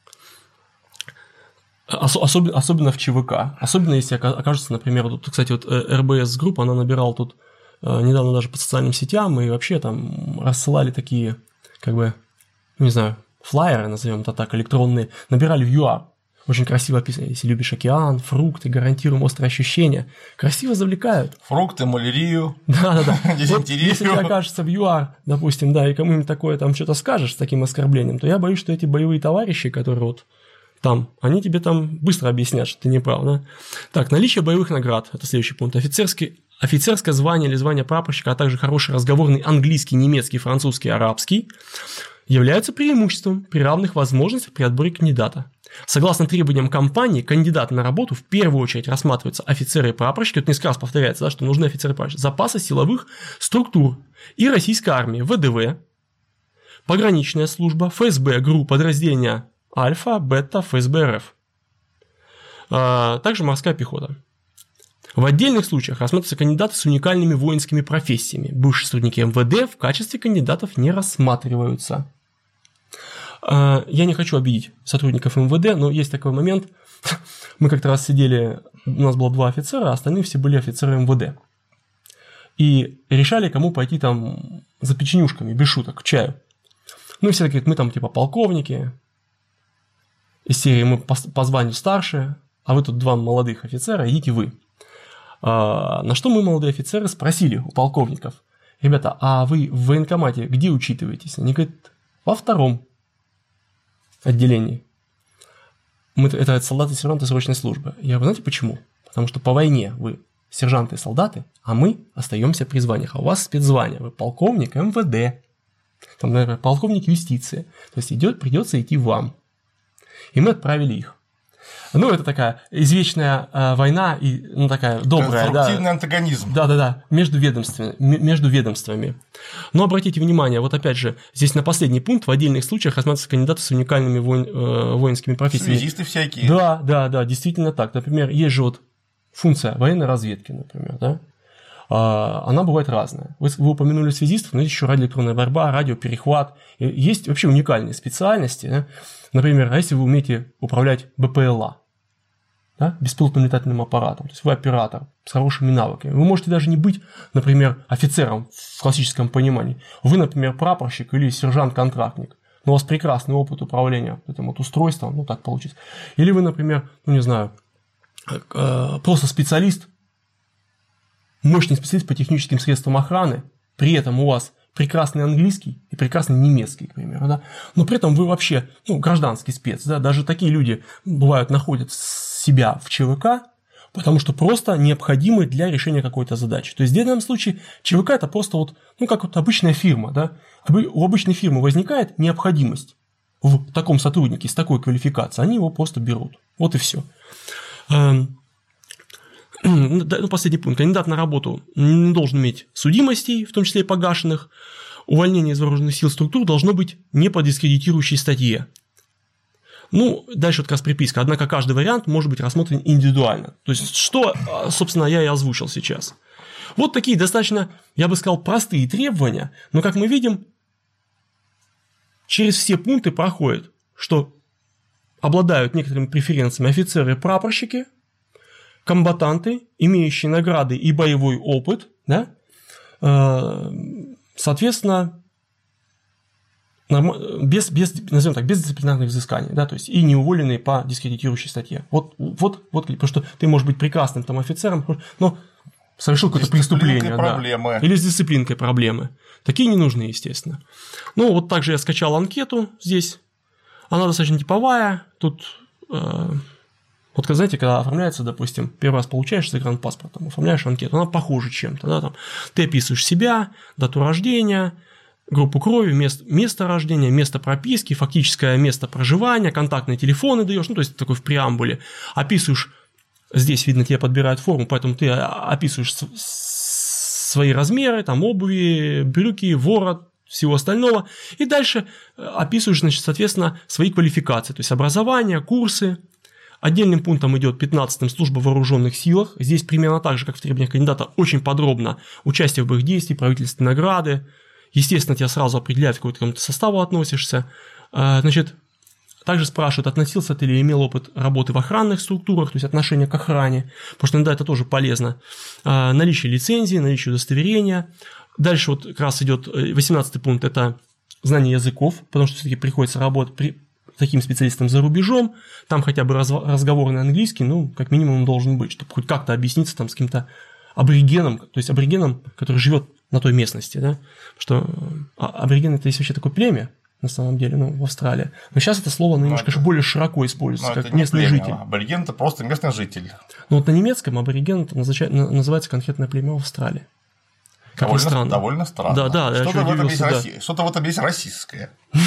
Особенно, особенно в ЧВК. Особенно если окажется, например, тут, кстати, вот эр бэ эс Group, она набирала тут недавно даже по социальным сетям, и вообще там рассылали такие, как бы, не знаю, флайеры, назовем это так, электронные, набирали в ю ар. Очень красиво описано. Если любишь океан, фрукты, гарантируем острые ощущения. Красиво завлекают. Фрукты, малярию, да-да-да. дизентерию. Вот если ты окажешься в ю ар, допустим, да, и кому-нибудь такое там что-то скажешь с таким оскорблением, то я боюсь, что эти боевые товарищи, которые вот там, они тебе там быстро объяснят, что ты не прав, да? Так, наличие боевых наград, это следующий пункт. Офицерский, офицерское звание или звание прапорщика, а также хороший разговорный английский, немецкий, французский, арабский являются преимуществом при равных возможностях при отборе кандидата. Согласно требованиям компании, кандидаты на работу в первую очередь рассматриваются офицеры и прапорщики, тут несколько раз повторяется, да, что нужны офицеры и прапорщики, запаса силовых структур и российской армии, вэ дэ вэ, пограничная служба, эф эс бэ, ГРУ, подразделения Альфа, Бета, эф эс бэ эр эф. А также морская пехота. В отдельных случаях рассматриваются кандидаты с уникальными воинскими профессиями. Бывшие сотрудники эм вэ дэ в качестве кандидатов не рассматриваются. А, я не хочу обидеть сотрудников эм вэ дэ, но есть такой момент. Мы как-то раз сидели, у нас было два офицера, а остальные все были офицеры эм вэ дэ. И решали, кому пойти там за печенюшками, без шуток, к чаю. Ну и все такие, мы там типа полковники, из серии мы по, по званию старше, а вы тут два молодых офицера, идите вы. А, на что мы, молодые офицеры, спросили у полковников: ребята, а вы в военкомате где учитываетесь? Они говорят: во втором отделении. Мы, это солдаты и сержанты срочной службы. Я говорю: знаете почему? Потому что по войне вы сержанты и солдаты, а мы остаемся при званиях. А у вас спецзвание, вы полковник эм вэ дэ. Там, например, полковник юстиции. То есть идет, придется идти вам. И мы отправили их. Ну, это такая извечная э, война, и, ну, такая добрая. Конструктивный да, антагонизм. Да-да-да, между ведомствами, между ведомствами. Но обратите внимание, вот опять же, здесь на последний пункт в отдельных случаях рассматриваются кандидаты с уникальными воин, э, воинскими профессиями. Связисты всякие. Да, да, да, действительно так. Например, есть же вот функция военной разведки, например, да? а, она бывает разная. Вы, вы упомянули связистов, но есть еще радиоэлектронная борьба, радиоперехват. И есть вообще уникальные специальности. Да? Например, а если вы умеете управлять БПЛА, да, беспилотным летательным аппаратом, то есть вы оператор с хорошими навыками. Вы можете даже не быть, например, офицером в классическом понимании. Вы, например, прапорщик или сержант-контрактник, но у вас прекрасный опыт управления этим вот устройством, ну так получится. Или вы, например, ну не знаю, просто специалист, мощный специалист по техническим средствам охраны, при этом у вас прекрасный английский и прекрасный немецкий, к примеру, да? Но при этом вы вообще ну, гражданский спец, да? Даже такие люди бывают находят себя в ЧВК, потому что просто необходимы для решения какой-то задачи. То есть в данном случае ЧВК это просто вот, ну как вот обычная фирма, да? У обычной фирмы возникает необходимость в таком сотруднике с такой квалификацией, они его просто берут. Вот и все. Ну, последний пункт. Кандидат на работу не должен иметь судимостей, в том числе и погашенных. Увольнение из вооруженных сил структур должно быть не по дискредитирующей статье. Ну, дальше вот как раз приписка. Однако каждый вариант может быть рассмотрен индивидуально. То есть, что, собственно, я и озвучил сейчас. Вот такие достаточно, я бы сказал, простые требования, но, как мы видим, через все пункты проходит, что обладают некоторыми преференциями офицеры и прапорщики, комбатанты, имеющие награды и боевой опыт, да? Соответственно, без, без, назовем так, без дисциплинарных взысканий, да? То есть и не уволенные по дискредитирующей статье. Вот, вот, вот, потому что ты можешь быть прекрасным там офицером, но совершил какое-то преступление, да? Или с дисциплинкой проблемы. Такие не нужны, естественно. Ну, вот также я скачал анкету здесь. Она достаточно типовая. Тут э, вот, знаете, когда оформляется, допустим, первый раз получаешь загранпаспорт, там, оформляешь анкету, она похожа чем-то. Да, там, ты описываешь себя, дату рождения, группу крови, место, место рождения, место прописки, фактическое место проживания, контактные телефоны даешь, ну, то есть такой в преамбуле. Описываешь, здесь, видно, тебе подбирают форму, поэтому ты описываешь свои размеры, там, обуви, брюки, ворот, всего остального, и дальше описываешь, значит, соответственно, свои квалификации, то есть образование, курсы. Отдельным пунктом идет пятнадцатым служба в вооруженных силах. Здесь примерно так же, как в требованиях кандидата, очень подробно участие в боевых действиях, правительственные награды. Естественно, тебя сразу определяют, к какому-то составу относишься. Значит, также спрашивают, относился ты или имел опыт работы в охранных структурах, то есть отношение к охране, потому что иногда это тоже полезно. Наличие лицензии, наличие удостоверения. Дальше вот как раз идет восемнадцатый пункт, это знание языков, потому что все-таки приходится работать при таким специалистам за рубежом, там хотя бы разговорный английский, ну, как минимум он должен быть, чтобы хоть как-то объясниться там с каким-то аборигеном, то есть аборигеном, который живет на той местности, да, что абориген это есть вообще такое племя, на самом деле, ну, в Австралии. Но сейчас это слово ну, немножко это, более широко используется, как местный племя, житель. Абориген это просто местный житель. Ну вот на немецком абориген это называется конкретное племя в Австралии. Как довольно, странно. довольно странно. Да, да, что-то, в этом есть да. Россия, что-то в этом есть российское.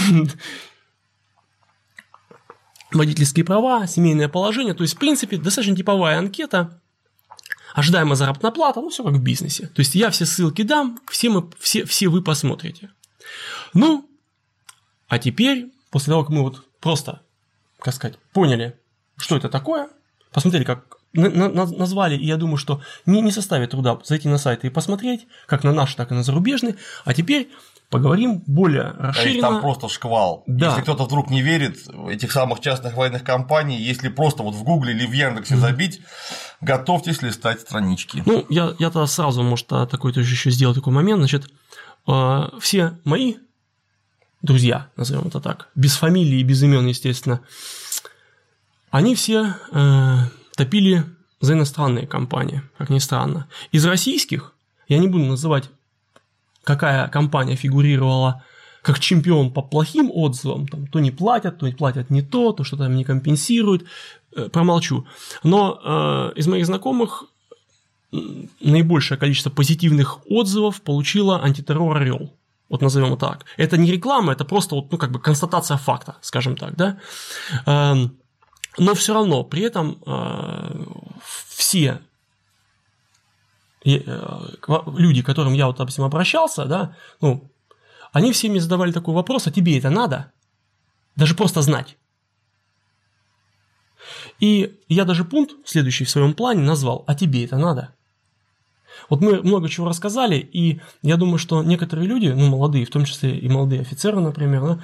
Водительские права, семейное положение. То есть, в принципе, достаточно типовая анкета. Ожидаемая заработная плата, ну, все как в бизнесе. То есть, я все ссылки дам, все, мы, все, все вы посмотрите. Ну, а теперь, после того, как мы вот просто, как сказать, поняли, что это такое, посмотрели, как назвали, и я думаю, что не, не составит труда зайти на сайт и посмотреть, как на наши, так и на зарубежные. А теперь поговорим более расширенно. А там просто шквал. Да. Если кто-то вдруг не верит этих самых частных военных компаний, если просто вот в Гугле или в Яндексе mm-hmm. забить, готовьтесь листать странички. Ну, я, я тогда сразу, может, такой тоже еще сделал такой момент. Значит, э, все мои друзья, назовем это так, без фамилии и без имен, естественно, они все э, топили за иностранные компании, как ни странно. Из российских, я не буду называть, какая компания фигурировала как чемпион по плохим отзывам, там, то не платят, то не платят не то, то что-то там не компенсируют, э, промолчу. Но э, из моих знакомых наибольшее количество позитивных отзывов получила антитеррор «Орел». Вот назовем так. Это не реклама, это просто вот, ну, как бы констатация факта, скажем так, да. Но все равно при этом все люди, к которым я вот, допустим, обращался, да, ну, они все мне задавали такой вопрос: а тебе это надо? Даже просто знать. И я даже пункт следующий в своем плане назвал: а тебе это надо? Вот мы много чего рассказали, и я думаю, что некоторые люди, ну, молодые, в том числе и молодые офицеры, например, да,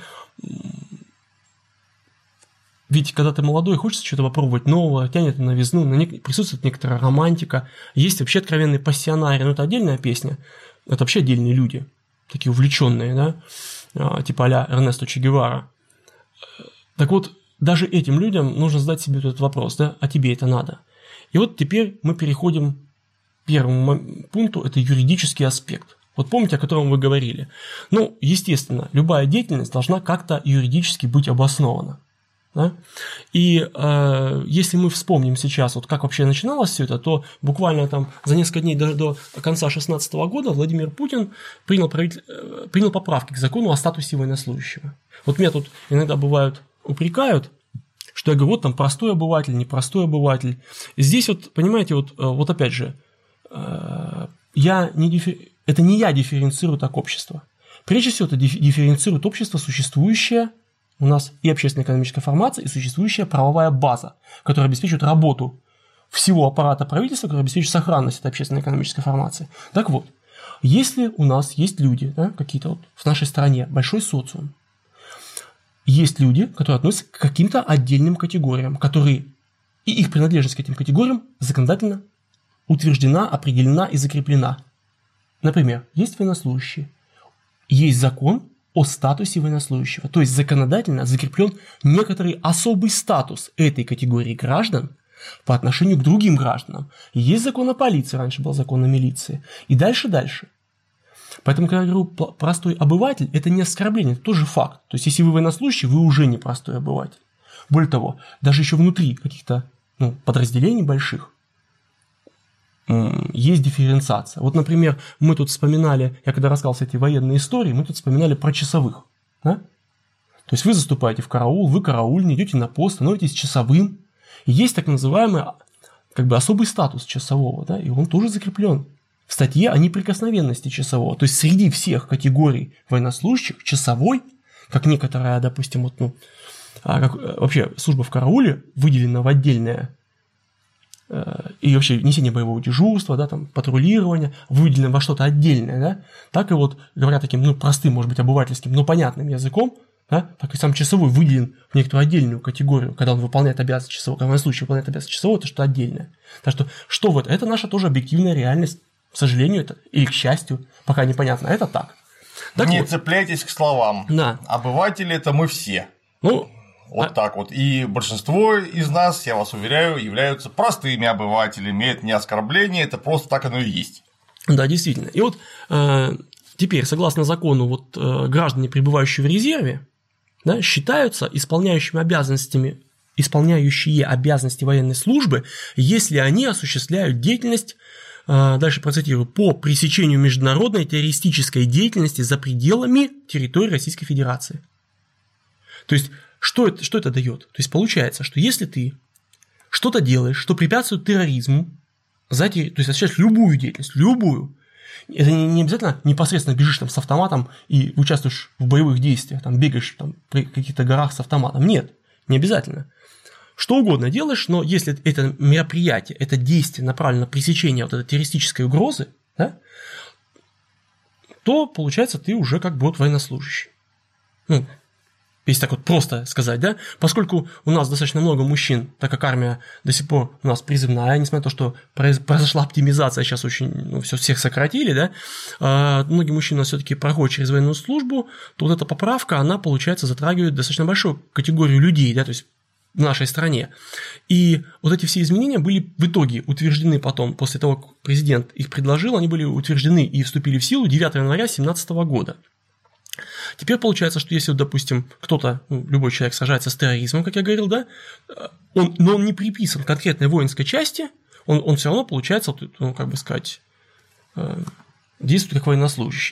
ведь когда ты молодой, хочется что-то попробовать нового, тянет на новизну, на нек... присутствует некоторая романтика, есть вообще откровенные пассионарии, но это отдельная песня, это вообще отдельные люди, такие увлеченные, да, типа а-ля Эрнесто Че Гевара. Так вот, даже этим людям нужно задать себе этот вопрос, да, а тебе это надо? И вот теперь мы переходим к первому пункту, это юридический аспект. Вот помните, о котором вы говорили? Ну, естественно, любая деятельность должна как-то юридически быть обоснована. Да? И э, если мы вспомним сейчас, вот как вообще начиналось все это, то буквально там за несколько дней до, до конца две тысячи шестнадцатого года Владимир Путин принял, правитель, принял поправки к закону о статусе военнослужащего. Вот меня тут иногда бывают упрекают, что я говорю, вот там простой обыватель, непростой обыватель. И здесь вот, понимаете, вот, вот опять же, э, я не диффи... это не я дифференцирую так общество. Прежде всего, это дифференцирует общество, существующее у нас и общественно-экономическая формация, и существующая правовая база, которая обеспечивает работу всего аппарата правительства, который обеспечивает сохранность этой общественно-экономической формации. Так вот, если у нас есть люди, да, какие-то вот в нашей стране, большой социум, есть люди, которые относятся к каким-то отдельным категориям, которые и их принадлежность к этим категориям законодательно утверждена, определена и закреплена. Например, есть военнослужащие, есть закон о статусе военнослужащего, то есть законодательно закреплен некоторый особый статус этой категории граждан по отношению к другим гражданам. Есть закон о полиции, раньше был закон о милиции, и дальше-дальше. Поэтому, когда я говорю простой обыватель, это не оскорбление, это тоже факт. То есть, если вы военнослужащий, вы уже не простой обыватель. Более того, даже еще внутри каких-то ну, подразделений больших есть дифференциация. Вот, например, мы тут вспоминали, я когда рассказывал эти военные истории, мы тут вспоминали про часовых. Да? То есть, вы заступаете в караул, вы караульный, идете на пост, становитесь часовым. И есть так называемый как бы, особый статус часового, да? И он тоже закреплен в статье о неприкосновенности часового. То есть, среди всех категорий военнослужащих часовой, как некоторая, допустим, вот, ну, как, вообще служба в карауле выделена в отдельное и вообще несение боевого дежурства, да, там, патрулирование, выделено во что-то отдельное, да, так и вот, говоря таким, ну, простым, может быть, обывательским, но понятным языком, да, так и сам часовой выделен в некоторую отдельную категорию, когда он выполняет обязанности часового, когда в случае выполняет обязанности часового, это что-то отдельное. Так что, что вот, это наша тоже объективная реальность, к сожалению, это, или к счастью, пока непонятно, это так. так Не вот. цепляйтесь к словам. Да. Обыватели – это мы все. Ну, Вот а... так вот. И большинство из нас, я вас уверяю, являются простыми обывателями. Это не оскорбление, это просто так оно и есть. Да, действительно. И вот э, теперь, согласно закону, вот э, граждане, пребывающие в резерве, да, считаются исполняющими обязанностями, исполняющие обязанности военной службы, если они осуществляют деятельность, э, дальше процитирую, по пресечению международной террористической деятельности за пределами территории Российской Федерации. То есть, Что это, что это дает? То есть получается, что если ты что-то делаешь, что препятствует терроризму, за, то есть осуществляешь любую деятельность, любую, это не, не обязательно непосредственно бежишь там с автоматом и участвуешь в боевых действиях, там бегаешь там, при каких-то горах с автоматом. Нет, не обязательно. Что угодно делаешь, но если это мероприятие, это действие направлено на пресечение вот этой террористической угрозы, да, то получается ты уже как бы вот военнослужащий. Ну, если так вот просто сказать, да, поскольку у нас достаточно много мужчин, так как армия до сих пор у нас призывная, несмотря на то, что произошла оптимизация, сейчас очень, ну, все, всех сократили, да, а многие мужчины у нас все-таки проходят через военную службу, то вот эта поправка, она, получается, затрагивает достаточно большую категорию людей, да, то есть в нашей стране. И вот эти все изменения были в итоге утверждены потом, после того, как президент их предложил, они были утверждены и вступили в силу девятого января две тысячи семнадцатого года. Теперь получается, что если, допустим, кто-то, ну, любой человек сражается с терроризмом, как я говорил, да, он, но он не приписан к конкретной воинской части, он, он все равно, получается, ну, как бы сказать, действует как военнослужащий.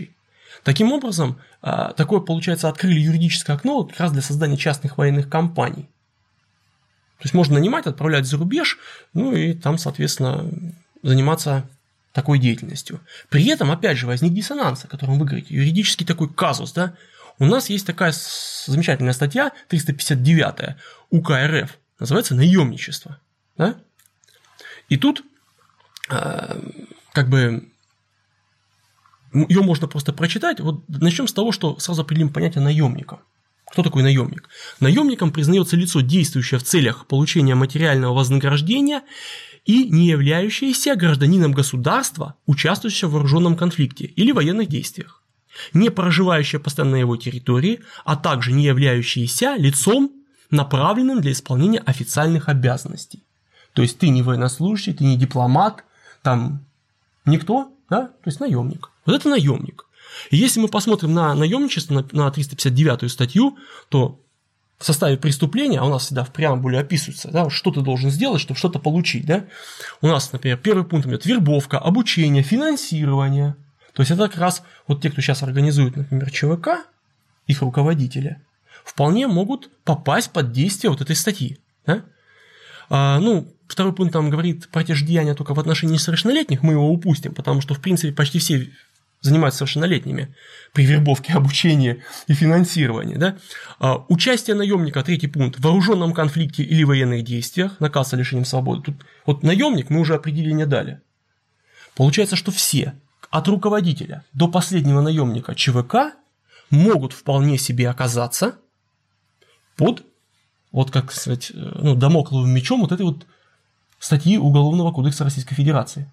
Таким образом, такое, получается, открыли юридическое окно как раз для создания частных военных компаний. То есть можно нанимать, отправлять за рубеж, ну и там, соответственно, заниматься такой деятельностью. При этом, опять же, возник диссонанс, о котором вы говорите, юридический такой казус. Да? У нас есть такая замечательная статья, триста пятьдесят девятая УК РФ, называется «Наемничество». Да? И тут э, как бы ее можно просто прочитать. Вот начнем с того, что сразу определим понятие наемника. Кто такой наемник? Наемником признается лицо, действующее в целях получения материального вознаграждения и не являющееся гражданином государства, участвующего в вооруженном конфликте или военных действиях, не проживающее постоянно на его территории, а также не являющееся лицом, направленным для исполнения официальных обязанностей. То есть ты не военнослужащий, ты не дипломат, там никто, да? То есть наемник. Вот это наемник. И если мы посмотрим на наемничество, на, на триста пятьдесят девятую статью, то в составе преступления, а у нас всегда в преамбуле описывается, да, что ты должен сделать, чтобы что-то получить. Да? У нас, например, первый пункт идет вербовка, обучение, финансирование. То есть это как раз вот те, кто сейчас организует, например, ЧВК, их руководители, вполне могут попасть под действие вот этой статьи. Да? А, ну, второй пункт там говорит про те же деяния только в отношении несовершеннолетних, мы его упустим, потому что, в принципе, почти все занимаются совершеннолетними при вербовке, обучении и финансировании. Да? А, участие наемника, третий пункт, в вооруженном конфликте или военных действиях, наказ о лишении свободы. Тут вот наемник мы уже определение дали. Получается, что все, от руководителя до последнего наемника ЧВК, могут вполне себе оказаться под, вот как сказать, ну, дамокловым мечом вот этой вот статьи Уголовного кодекса Российской Федерации.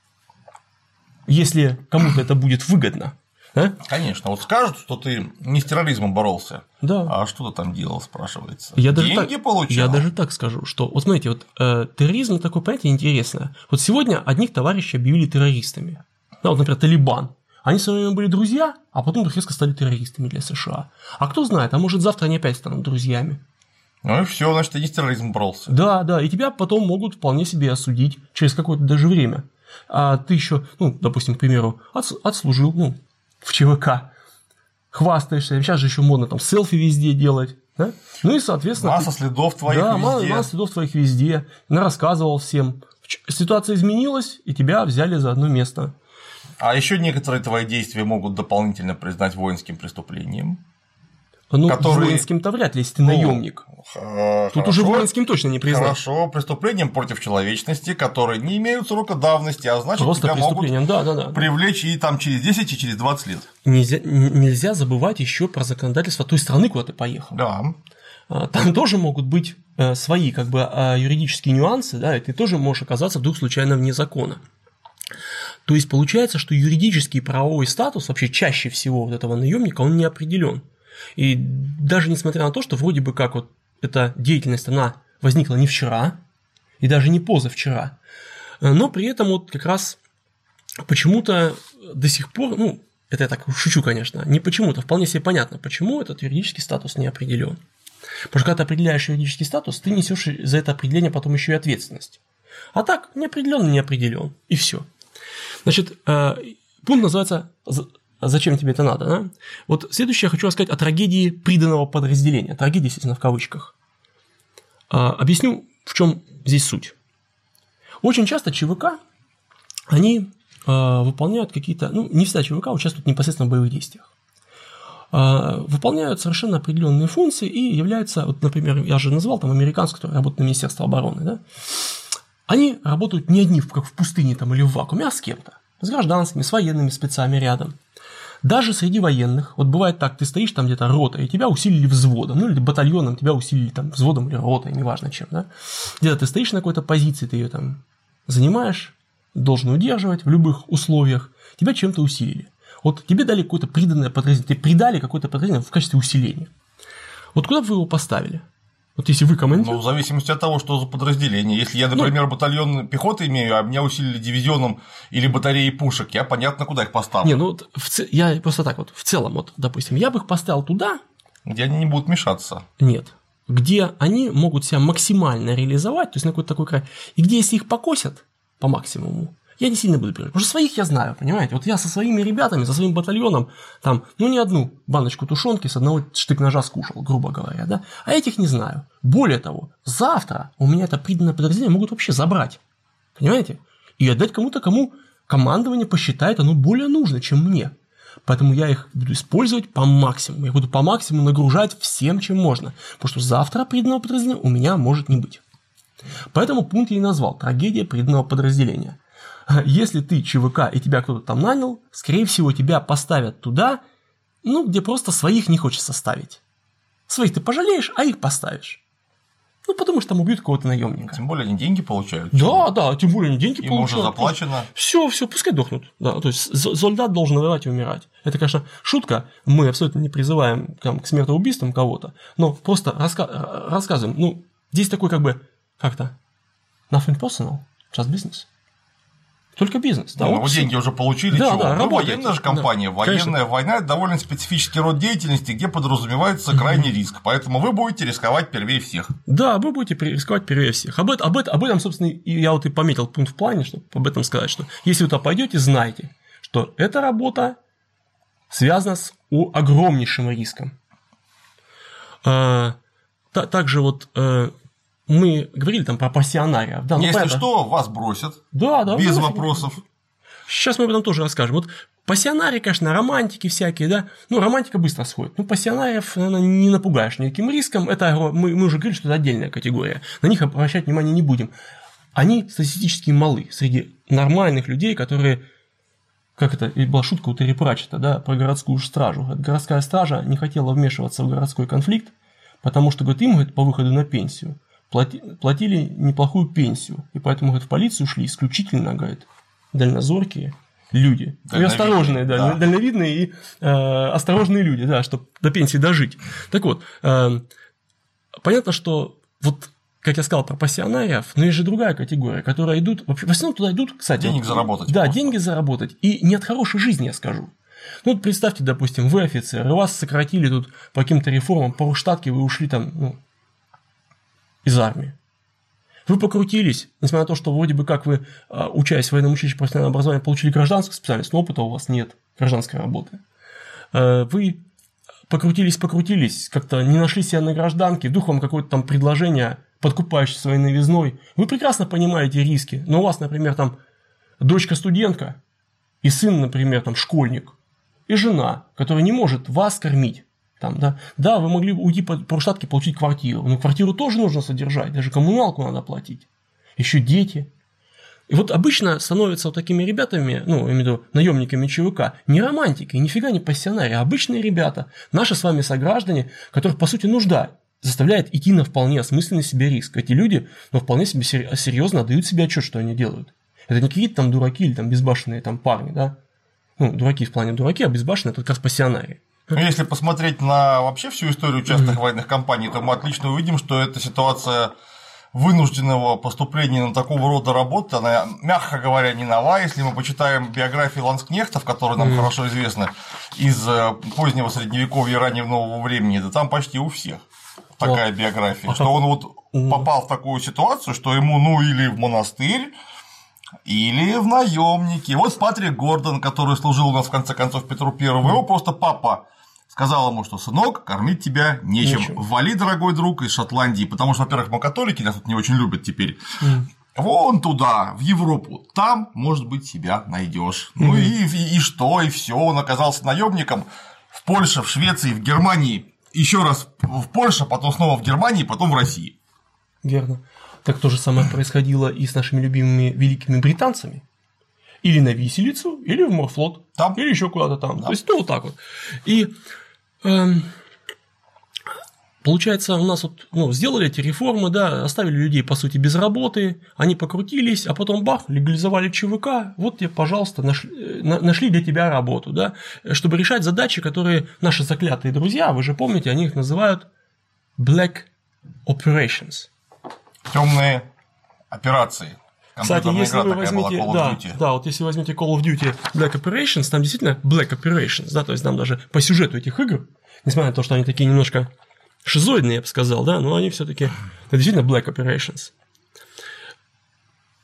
Если кому-то это будет выгодно. А? Конечно, вот скажут, что ты не с терроризмом боролся, да. А что ты там делал, спрашивается. Я Деньги даже так, получал? Я даже так скажу, что, вот смотрите, вот э, терроризм такое понятие интересное. Вот сегодня одних товарищей объявили террористами. Да, вот, например, Талибан. Они в свое время были друзья, а потом вдруг резко стали террористами для США. А кто знает, а может завтра они опять станут друзьями. Ну и все, значит, ты не с терроризмом боролся. Да, да, и тебя потом могут вполне себе осудить через какое-то даже время. А ты еще, ну, допустим, к примеру, отслужил, ну, в ЧВК, хвастаешься, сейчас же еще модно там селфи везде делать, да? Ну и, соответственно… Масса ты... следов твоих да, везде. Да, масса следов твоих везде, рассказывал всем. Ситуация изменилась, и тебя взяли за одно место. А еще некоторые твои действия могут дополнительно признать воинским преступлением. Ну, который... воинским-то вряд ли, если ты ну, наемник. Х- Тут хорошо, уже воинским точно не признать. Хорошо, преступлением против человечности, которые не имеют срока давности, а значит, просто тебя могут да, да, да. привлечь и там через десять, и через двадцать лет. Нельзя, нельзя забывать еще про законодательство той страны, куда ты поехал. Да. Там тоже могут быть свои как бы юридические нюансы, да, и ты тоже можешь оказаться вдруг случайно вне закона. То есть получается, что юридический правовой статус вообще чаще всего вот этого наемника, он не определен. И даже несмотря на то, что вроде бы как вот эта деятельность, она возникла не вчера, и даже не позавчера, но при этом вот как раз почему-то до сих пор, ну, это я так шучу, конечно, не почему-то, вполне себе понятно, почему этот юридический статус не определен. Потому что когда ты определяешь юридический статус, ты несешь за это определение потом еще и ответственность. А так, не определен, не определен, и все. Значит, пункт называется «Зачем тебе это надо?». Да? Вот следующее я хочу рассказать о трагедии приданного подразделения. Трагедия, естественно, в кавычках. Объясню, в чем здесь суть. Очень часто ЧВК, они выполняют какие-то, ну, не всегда ЧВК участвуют непосредственно в боевых действиях. Выполняют совершенно определенные функции и являются, вот, например, я же назвал там американцев, которые работают на Министерство обороны, да? Они работают не одни, как в пустыне там, или в вакууме, а с кем-то. С гражданскими, с военными спецами рядом. Даже среди военных, вот бывает так, ты стоишь там где-то ротой, и тебя усилили взводом, ну или батальоном, тебя усилили там взводом или ротой, неважно чем, да. Где-то ты стоишь на какой-то позиции, ты ее там занимаешь, должен удерживать в любых условиях, тебя чем-то усилили. Вот тебе дали какое-то приданное подразделение, тебе придали какое-то подразделение в качестве усиления. Вот куда бы вы его поставили? Вот если вы командир… Ну, в зависимости от того, что за подразделение. Если я, например, ну, батальон пехоты имею, а меня усилили дивизионом или батареей пушек, я понятно, куда их поставлю. Не, ну вот в ц... я просто так вот, в целом, вот, допустим, я бы их поставил туда… Где они не будут мешаться. Нет. Где они могут себя максимально реализовать, то есть на какой-то такой край, и где, если их покосят по максимуму, я не сильно буду переживать. Потому что своих я знаю, понимаете? Вот я со своими ребятами, со своим батальоном, там, ну, не одну баночку тушенки с одного штык-ножа скушал, грубо говоря, да? А этих не знаю. Более того, завтра у меня это приданное подразделение могут вообще забрать, понимаете? И отдать кому-то, кому командование посчитает оно более нужно, чем мне. Поэтому я их буду использовать по максимуму. Я буду по максимуму нагружать всем, чем можно. Потому что завтра приданного подразделения у меня может не быть. Поэтому пункт я и назвал «Трагедия приданного подразделения». Если ты ЧВК и тебя кто-то там нанял, скорее всего, тебя поставят туда, ну, где просто своих не хочется ставить. Своих ты пожалеешь, а их поставишь. Ну, потому что там убьют какого-то наемника. Тем более они деньги получают. Да, чего? Да, тем более они деньги Им получают. уже заплачено. Все, все, пускай дохнут. Да, то есть солдат должен воевать и умирать. Это, конечно, шутка. Мы абсолютно не призываем там, к смертоубийствам кого-то, но просто раска- рассказываем. Ну, здесь такой как бы как-то nothing personal, just business. Только бизнес. Да, ну, вы деньги уже получили, да, чего? Да, Вы военная же компания. Да, военная конечно. Война – это довольно специфический род деятельности, где подразумевается крайний риск. Поэтому вы будете рисковать первее всех. Да, вы будете рисковать первее всех. Об, об, об этом, собственно, я вот и пометил пункт в плане, чтобы об этом сказать, что если вы туда пойдете, знайте, что эта работа связана с огромнейшим риском. А, также вот мы говорили там про пассионариев. Да, ну, если понятно. Что, вас бросят. Да, да. Без вопросов. Сейчас мы об этом тоже расскажем. Вот пассионарии, конечно, романтики всякие, да. Ну, романтика быстро сходит. Ну, пассионариев, наверное, не напугаешь никаким риском. Это мы, мы уже говорили, что это отдельная категория. На них обращать внимание не будем. Они статистически малы среди нормальных людей, которые. Как это, и была шутка у Терри Пратчетта, да, про городскую стражу. Городская стража не хотела вмешиваться в городской конфликт, потому что, говорит, им, говорит, по выходу на пенсию платили неплохую пенсию, и поэтому, говорит, в полицию шли исключительно, говорит, дальнозоркие люди, и осторожные, да, да. дальновидные и э, осторожные люди, да, чтобы до пенсии дожить. Так вот, э, понятно, что вот, как я сказал про пассионариев, но есть же другая категория, которая идут, вообще, в основном туда идут, кстати, денег заработать. Да, просто. деньги заработать, и не от хорошей жизни, я скажу. Ну, вот представьте, допустим, вы офицер, и вас сократили тут по каким-то реформам, по штатке вы ушли там, ну, из армии. Вы покрутились, несмотря на то, что вроде бы как вы, учась в военном училище профессионального образования, получили гражданскую специальность, но опыта у вас нет, гражданской работы. Вы покрутились, покрутились, как-то не нашли себя на гражданке, вдруг вам какое-то там предложение, подкупающее своей новизной. Вы прекрасно понимаете риски, но у вас, например, там дочка студентка, и сын, например, там школьник, и жена, которая не может вас кормить. Там, да. да, вы могли уйти по проштатке получить квартиру, но квартиру тоже нужно содержать, даже коммуналку надо платить, еще дети. И вот обычно становятся вот такими ребятами, ну, я имею в виду наемниками ЧВК, не романтики, нифига не пассионарии, а обычные ребята, наши с вами сограждане, которых, по сути, нужда заставляет идти на вполне осмысленный себе риск. Эти люди, ну, вполне себе серьезно отдают себе отчет, что они делают. Это не какие-то там дураки или там безбашенные там парни, да. Ну, дураки в плане дураки, а безбашенные – это как раз пассионарии. Ну, если посмотреть на вообще всю историю частных mm-hmm. военных компаний, то мы отлично увидим, что эта ситуация вынужденного поступления на такого рода работы, она, мягко говоря, не нова. Если мы почитаем биографии ланскнехтов, которые нам mm-hmm. хорошо известны из позднего средневековья и раннего нового времени, да там почти у всех такая oh. биография, что он вот mm-hmm. попал в такую ситуацию, что ему ну или в монастырь, или в наемники. Вот Патрик Гордон, который служил у нас в конце концов Петру Первому, его просто папа сказал ему, что сынок, кормить тебя нечем. нечем. Вали, дорогой друг, из Шотландии, потому что, во-первых, мы католики, нас тут не очень любят теперь. Mm. Вон туда, в Европу, там, может быть, себя найдешь. Mm. Ну и, и, и что, и все. Он оказался наемником в Польше, в Швеции, в Германии, еще раз в Польше, потом снова в Германии, потом в России. Верно. Так то же самое происходило и с нашими любимыми великими британцами. Или на виселицу, или в морфлот, там. Или еще куда-то там. Да. То есть, ну, вот так вот. И эм, получается, у нас вот ну, сделали эти реформы, да, оставили людей, по сути, без работы, они покрутились, а потом бах, легализовали ЧВК, вот тебе, пожалуйста, нашли, нашли для тебя работу, да, чтобы решать задачи, которые наши заклятые друзья, вы же помните, они их называют Black Operations. Темные операции. Кстати, если вы возьмете, да, да, вот если возьмете Call of Duty Black Operations, там действительно Black Operations, да, то есть там даже по сюжету этих игр, несмотря на то, что они такие немножко шизоидные, я бы сказал, да, но они все-таки это действительно Black Operations.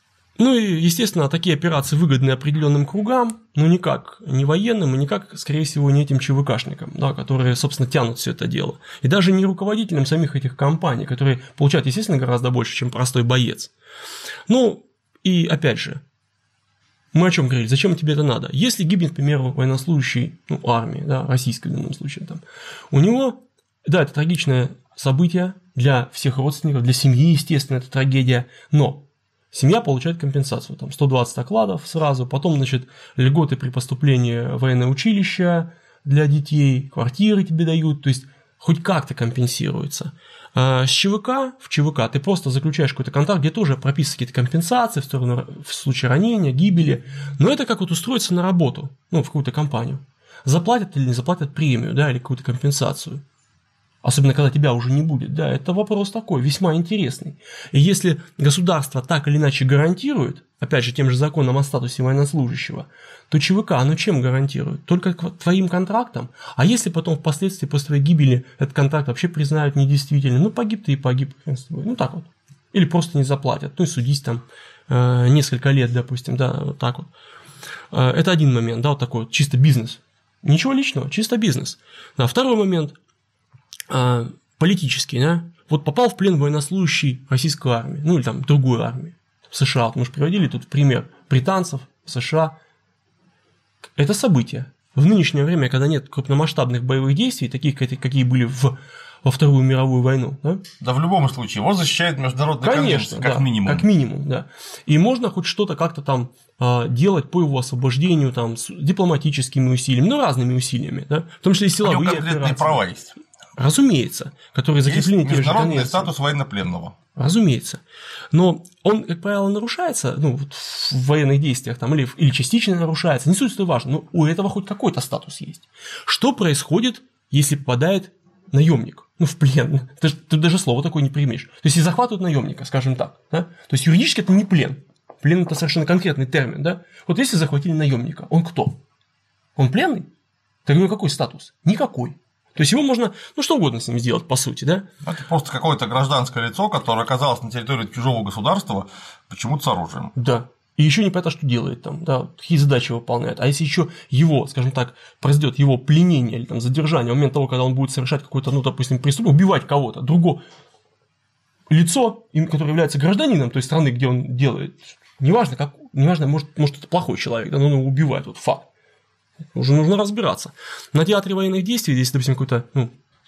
Ну и, естественно, такие операции выгодны определенным кругам, но никак не военным и никак, скорее всего, не этим ЧВКшникам, да, которые, собственно, тянут все это дело. И даже не руководителям самих этих компаний, которые получают, естественно, гораздо больше, чем простой боец. Ну, и опять же, мы о чем говорили, зачем тебе это надо? Если гибнет, к примеру, военнослужащий, ну, армии, да, российской в данном случае, там, у него, да, это трагичное событие для всех родственников, для семьи, естественно, это трагедия, но семья получает компенсацию, там сто двадцать окладов сразу, потом, значит, льготы при поступлении в военное училище для детей, квартиры тебе дают, то есть хоть как-то компенсируется. А с ЧВК, в ЧВК ты просто заключаешь какой-то контракт, где тоже прописаны какие-то компенсации в сторону в случае ранения, гибели, но это как вот устроиться на работу, ну, в какую-то компанию. Заплатят или не заплатят премию, да, или какую-то компенсацию. Особенно, когда тебя уже не будет, да, это вопрос такой, весьма интересный. И если государство так или иначе гарантирует, опять же, тем же законом о статусе военнослужащего, то ЧВК, оно чем гарантирует? Только твоим контрактом? А если потом впоследствии после твоей гибели этот контракт вообще признают недействительным, ну, погиб ты и погиб, ну, так вот. Или просто не заплатят, ну, и судись там э, несколько лет, допустим, да, вот так вот. Э, это один момент, да, вот такой вот, чисто бизнес. Ничего личного, чисто бизнес. А второй момент. Политический, да, вот попал в плен военнослужащий российской армии, ну или там другой армии, в США, мы же приводили тут пример британцев, США, это событие. В нынешнее время, когда нет крупномасштабных боевых действий, таких, какие были в, во Вторую мировую войну, да? Да, в любом случае, его защищает международная конвенция, как да, минимум. Как минимум, да. И можно хоть что-то как-то там а, делать по его освобождению, там, с дипломатическими усилиями, ну, разными усилиями, да, в том числе и силовые операции. У него конкретные права есть. Разумеется, которые закреплены есть международный статус военнопленного. Разумеется. Но он, как правило, нарушается, ну, вот в военных действиях там, или, или частично нарушается. Не суть это важно, но у этого хоть какой-то статус есть. Что происходит, если попадает наемник? Ну, в плен. Ты, ты даже слова такое не примешь. То есть, если захватывают наемника, скажем так, да? То есть, юридически это не плен. Плен – это совершенно конкретный термин. Да? Вот если захватили наемника, он кто? Он пленный? Так у него какой статус? Никакой. То есть его можно, ну, что угодно с ним сделать, по сути, да? Это просто какое-то гражданское лицо, которое оказалось на территории чужого государства, почему-то с оружием. Да. И еще непонятно, что делает там, да, какие задачи выполняет. А если еще его, скажем так, произойдет его пленение или там задержание в момент того, когда он будет совершать какой-то, ну, допустим, преступление, убивать кого-то, другое лицо, которое является гражданином той страны, где он делает, неважно, как, неважно, может, может это плохой человек, да, но он его убивает, вот факт. Уже нужно разбираться. На театре военных действий, если, допустим, какой-то, ну,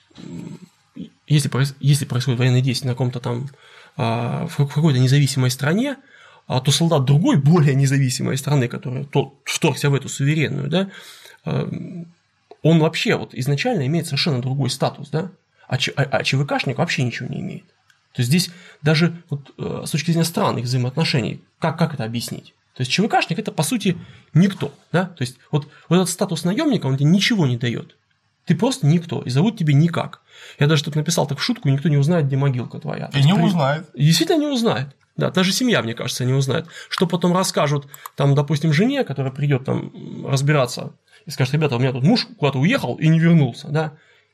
если, если происходит военные действия на каком-то там, а, в какой-то независимой стране, а, то солдат другой, более независимой страны, который вторгся в эту суверенную, да, а, он вообще вот изначально имеет совершенно другой статус, да, а, а, а ЧВКшник вообще ничего не имеет. То есть здесь даже вот, с точки зрения странных взаимоотношений, как, как это объяснить? То есть ЧВКшник – это, по сути, никто. Да? То есть вот, вот этот статус наемника, он тебе ничего не дает. Ты просто никто, и зовут тебя никак. Я даже тут написал так в шутку, никто не узнает, где могилка твоя. И не при... узнает. Действительно не узнает. Да, даже семья, мне кажется, не узнает. Что потом расскажут, там, допустим, жене, которая придет там разбираться и скажет: ребята, у меня тут муж куда-то уехал и не вернулся. Да?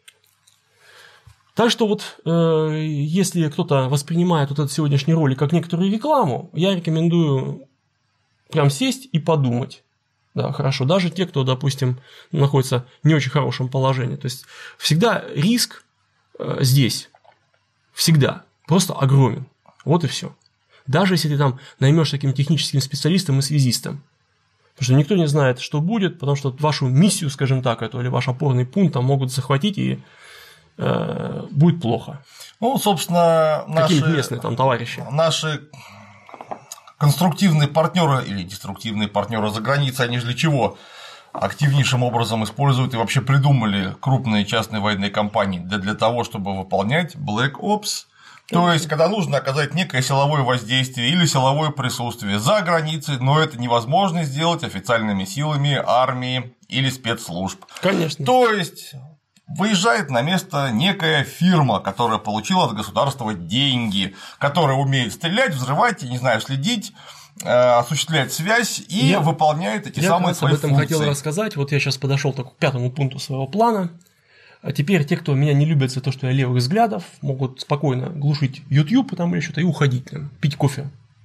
Так что вот, э, если кто-то воспринимает вот этот сегодняшний ролик как некоторую рекламу, я рекомендую прям сесть и подумать. Да, хорошо. Даже те, кто, допустим, находится в не очень хорошем положении. То есть всегда риск э, здесь, всегда, просто огромен. Вот и все. Даже если ты там наймешь таким техническим специалистом и связистом. Потому что никто не знает, что будет, потому что вашу миссию, скажем так, эту, или ваш опорный пункт там могут захватить, и э, будет плохо. Ну, собственно, наши, местные там товарищи. Наши конструктивные партнеры или деструктивные партнеры за границей, они же для чего активнейшим образом используют и вообще придумали крупные частные военные компании для, для того, чтобы выполнять Black Ops. То есть, когда нужно оказать некое силовое воздействие или силовое присутствие за границей, но это невозможно сделать официальными силами армии или спецслужб. Конечно. То есть выезжает на место некая фирма, которая получила от государства деньги, которая умеет стрелять, взрывать, не знаю, следить, осуществлять связь и я, выполняет эти я самые свои функции. Я об этом хотел рассказать. Вот я сейчас подошел к пятому пункту своего плана. А теперь те, кто меня не любят за то, что я левых взглядов, могут спокойно глушить YouTube там или что-то и уходить, там, пить кофе.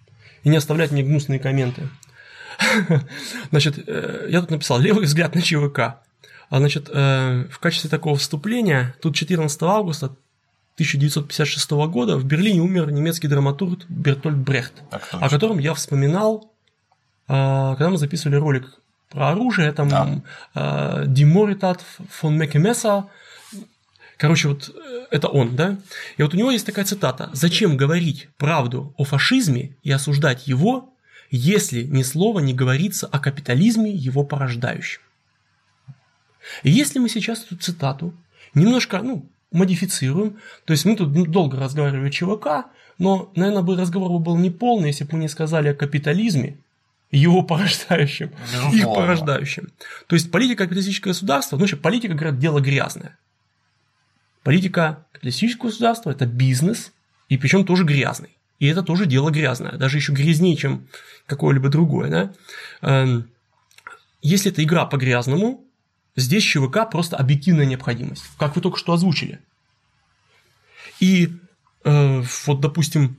и не оставлять мне гнусные комменты. Значит, я тут написал «Левый взгляд на ЧВК». А значит, в качестве такого вступления, тут четырнадцатого августа тысяча девятьсот пятьдесят шестого года в Берлине умер немецкий драматург Бертольд Брехт, о котором я вспоминал, когда мы записывали ролик про оружие, там да. Die Moritat von Mekemesa. Короче, вот это он, да? И вот у него есть такая цитата: «Зачем говорить правду о фашизме и осуждать его, если ни слова не говорится о капитализме, его порождающем?» И если мы сейчас эту цитату немножко, ну, модифицируем, то есть мы тут долго разговаривали о ЧВК, но, наверное, бы разговор был неполный, если бы мы не сказали о капитализме, его порождающем, их порождающем. То есть политика капиталистического государства, ну, вообще политика, говорят, дело грязное. Политика капиталистического государства – это бизнес, и причем тоже грязный. И это тоже дело грязное, даже еще грязнее, чем какое-либо другое. Да? Если это игра по-грязному, здесь ЧВК просто объективная необходимость, как вы только что озвучили. И э, вот, допустим,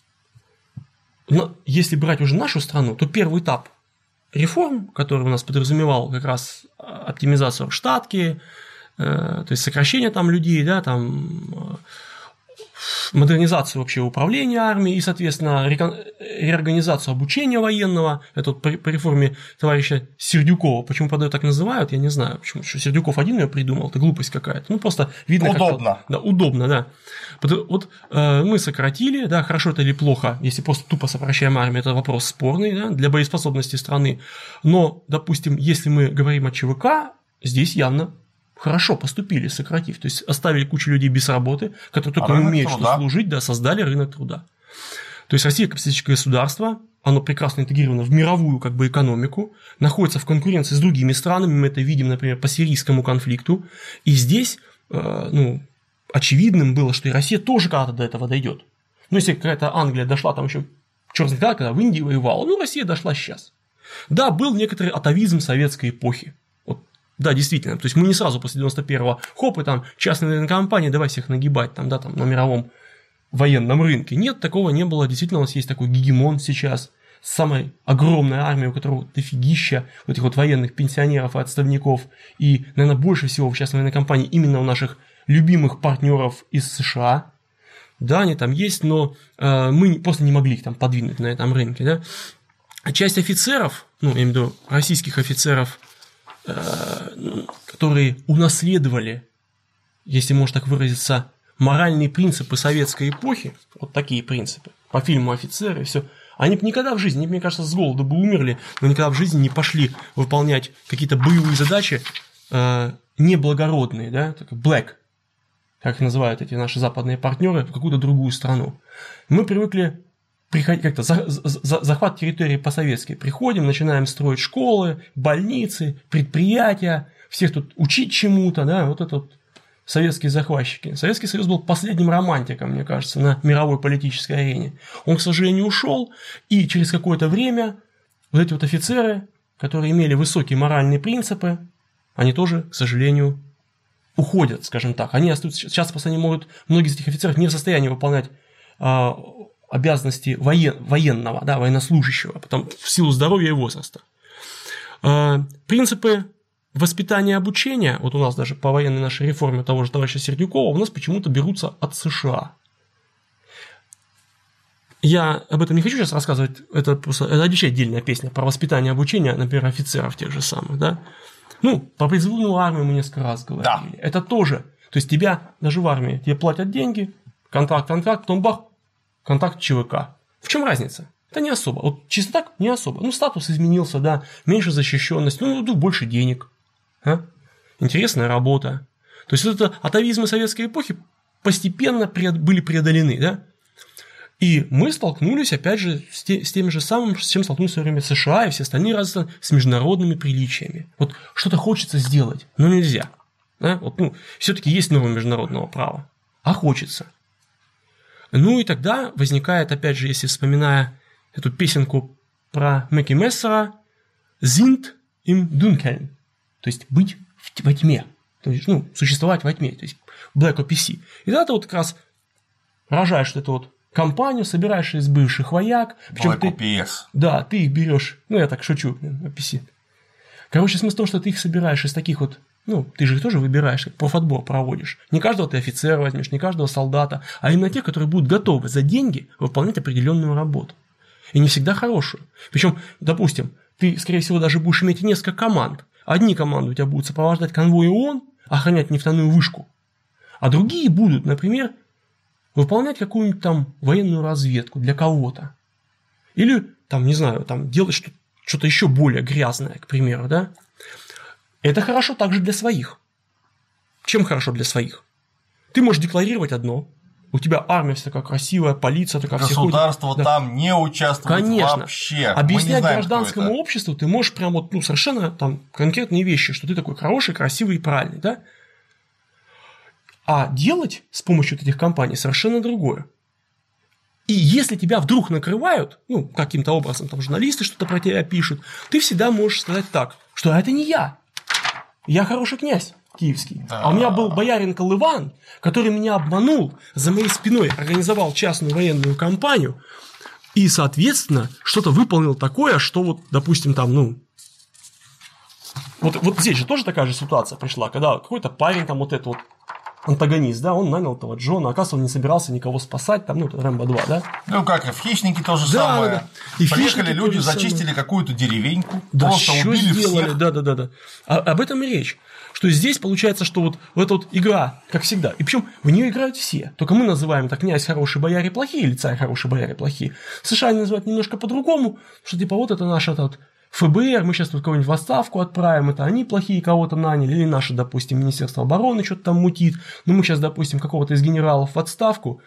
если брать уже нашу страну, то первый этап реформ, который у нас подразумевал как раз оптимизацию штатки, э, то есть сокращение там людей, да, там, модернизацию вообще управления армией и, соответственно, реорганизацию обучения военного. Это вот по реформе товарища Сердюкова. Почему, правда, так называют, я не знаю. Почему, что Сердюков один ее придумал, это глупость какая-то. Ну, просто видно, удобно. Да, удобно, да. Вот э, мы сократили, да, хорошо это или плохо, если просто тупо сокращаем армию, это вопрос спорный, да, для боеспособности страны. Но, допустим, если мы говорим о ЧВК, здесь явно хорошо поступили, сократив. То есть оставили кучу людей без работы, которые только а умеют что служить, да, создали рынок труда. То есть Россия капиталистическое государство, оно прекрасно интегрировано в мировую как бы экономику, находится в конкуренции с другими странами, мы это видим, например, по сирийскому конфликту. И здесь, э, ну, очевидным было, что и Россия тоже когда-то до этого дойдет. Ну, если какая-то Англия дошла там еще, черт знает, когда в Индии воевала, ну, Россия дошла сейчас. Да, был некоторый атовизм советской эпохи. Да, действительно, то есть мы не сразу после девяносто первого хоп, и там частные военные компании, давай всех нагибать там, да, там на мировом военном рынке. Нет, такого не было, действительно у нас есть такой гегемон сейчас, с самой огромной армией, у которого дофигища вот этих вот военных пенсионеров и отставников, и, наверное, больше всего в частной военной компании именно у наших любимых партнеров из США. Да, они там есть, но э, мы просто не могли их там подвинуть на этом рынке, да. А часть офицеров, ну, я имею в виду российских офицеров, которые унаследовали, если можно так выразиться, моральные принципы советской эпохи, вот такие принципы, по фильму «Офицеры», все, они бы никогда в жизни, мне кажется, с голоду бы умерли, но никогда в жизни не пошли выполнять какие-то боевые задачи э, неблагородные, да, black, как их называют эти наши западные партнеры, в какую-то другую страну. Мы привыкли приходить как-то за, за, захват территории по-советски. Приходим, начинаем строить школы, больницы, предприятия, всех тут учить чему-то, да, вот это вот советские захватчики. Советский Союз был последним романтиком, мне кажется, на мировой политической арене. Он, к сожалению, ушел, и через какое-то время вот эти вот офицеры, которые имели высокие моральные принципы, они тоже, к сожалению, уходят, скажем так. Они остаются, сейчас просто они могут, многие из этих офицеров не в состоянии выполнять а, обязанности воен, военного, да, военнослужащего, потом в силу здоровья и возраста. А, принципы воспитания и обучения, вот у нас даже по военной нашей реформе того же товарища Сердюкова, у нас почему-то берутся от США. Я об этом не хочу сейчас рассказывать, это просто это отдельная песня про воспитание и обучение, например, офицеров тех же самых, да. Ну, про призывную армию мы несколько раз говорили. Да. Это тоже, то есть тебя даже в армии, тебе платят деньги, контракт, контракт, потом бах, контракт ЧВК. В чем разница? Это не особо. Вот чисто так, не особо. Ну, статус изменился, да, меньше защищенность, ну, ну больше денег. А? Интересная работа. То есть, вот это атовизмы советской эпохи постепенно были преодолены, да. И мы столкнулись, опять же, с, те, с тем же самым, с чем столкнулись в свое время США и все остальные разные, с международными приличиями. Вот что-то хочется сделать, но нельзя. Да? Вот, ну, все-таки есть нормы международного права, а хочется. Ну и тогда возникает, опять же, если вспоминая эту песенку про Мэки Мессера, «Sind im Dunkeln», то есть быть во тьме, то есть, ну, существовать во тьме, то есть Black о пи си. И тогда ты вот как раз рожаешь что это вот компанию, собираешь из бывших вояк. Black ты, о пи эс. Да, ты их берешь. Ну, я так шучу, о пи си. Короче, смысл в том, что ты их собираешь из таких вот. Ну, ты же их тоже выбираешь, профотбор проводишь. Не каждого ты офицера возьмешь, не каждого солдата, а именно тех, которые будут готовы за деньги выполнять определенную работу. И не всегда хорошую. Причем, допустим, ты, скорее всего, даже будешь иметь несколько команд. Одни команды у тебя будут сопровождать конвой ООН, охранять нефтяную вышку, а другие будут, например, выполнять какую-нибудь там военную разведку для кого-то. Или, там, не знаю, там делать что-то, что-то еще более грязное, к примеру, да? Это хорошо также для своих. Чем хорошо для своих? Ты можешь декларировать одно, у тебя армия вся такая красивая, полиция такая, все ходят. Государство да. там не участвует Конечно. вообще. Объяснять знаем, гражданскому обществу ты можешь прям вот, ну, совершенно там конкретные вещи, что ты такой хороший, красивый и правильный, да? А делать с помощью этих компаний совершенно другое. И если тебя вдруг накрывают, ну, каким-то образом, там, журналисты что-то про тебя пишут, ты всегда можешь сказать так, что это не я. Я хороший князь киевский. Да. А у меня был боярин Колыван, который меня обманул, за моей спиной организовал частную военную кампанию и, соответственно, что-то выполнил такое, что вот, допустим, там, ну... Вот, вот здесь же тоже такая же ситуация пришла, когда какой-то парень, там, вот этот вот антагонист, да, он нанял этого Джона, оказывается, он не собирался никого спасать, там, ну, Рэмбо два, да? Ну, как и в «Хищнике» то же да, самое. Да, да. И приехали люди, зачистили какую-то деревеньку, да, просто убили сделали? всех. Да, да, да, да. А, об этом и речь. Что здесь получается, что вот, вот эта вот игра, как всегда, и причем в нее играют все. Только мы называем это князь хороший, бояре плохие, или царь хороший, бояре плохие. В США они называют немножко по-другому, что типа вот это наш этот эф бэ эр, мы сейчас тут кого-нибудь в отставку отправим, это они плохие кого-то наняли, или наше, допустим, Министерство обороны что-то там мутит, но мы сейчас, допустим, какого-то из генералов в отставку,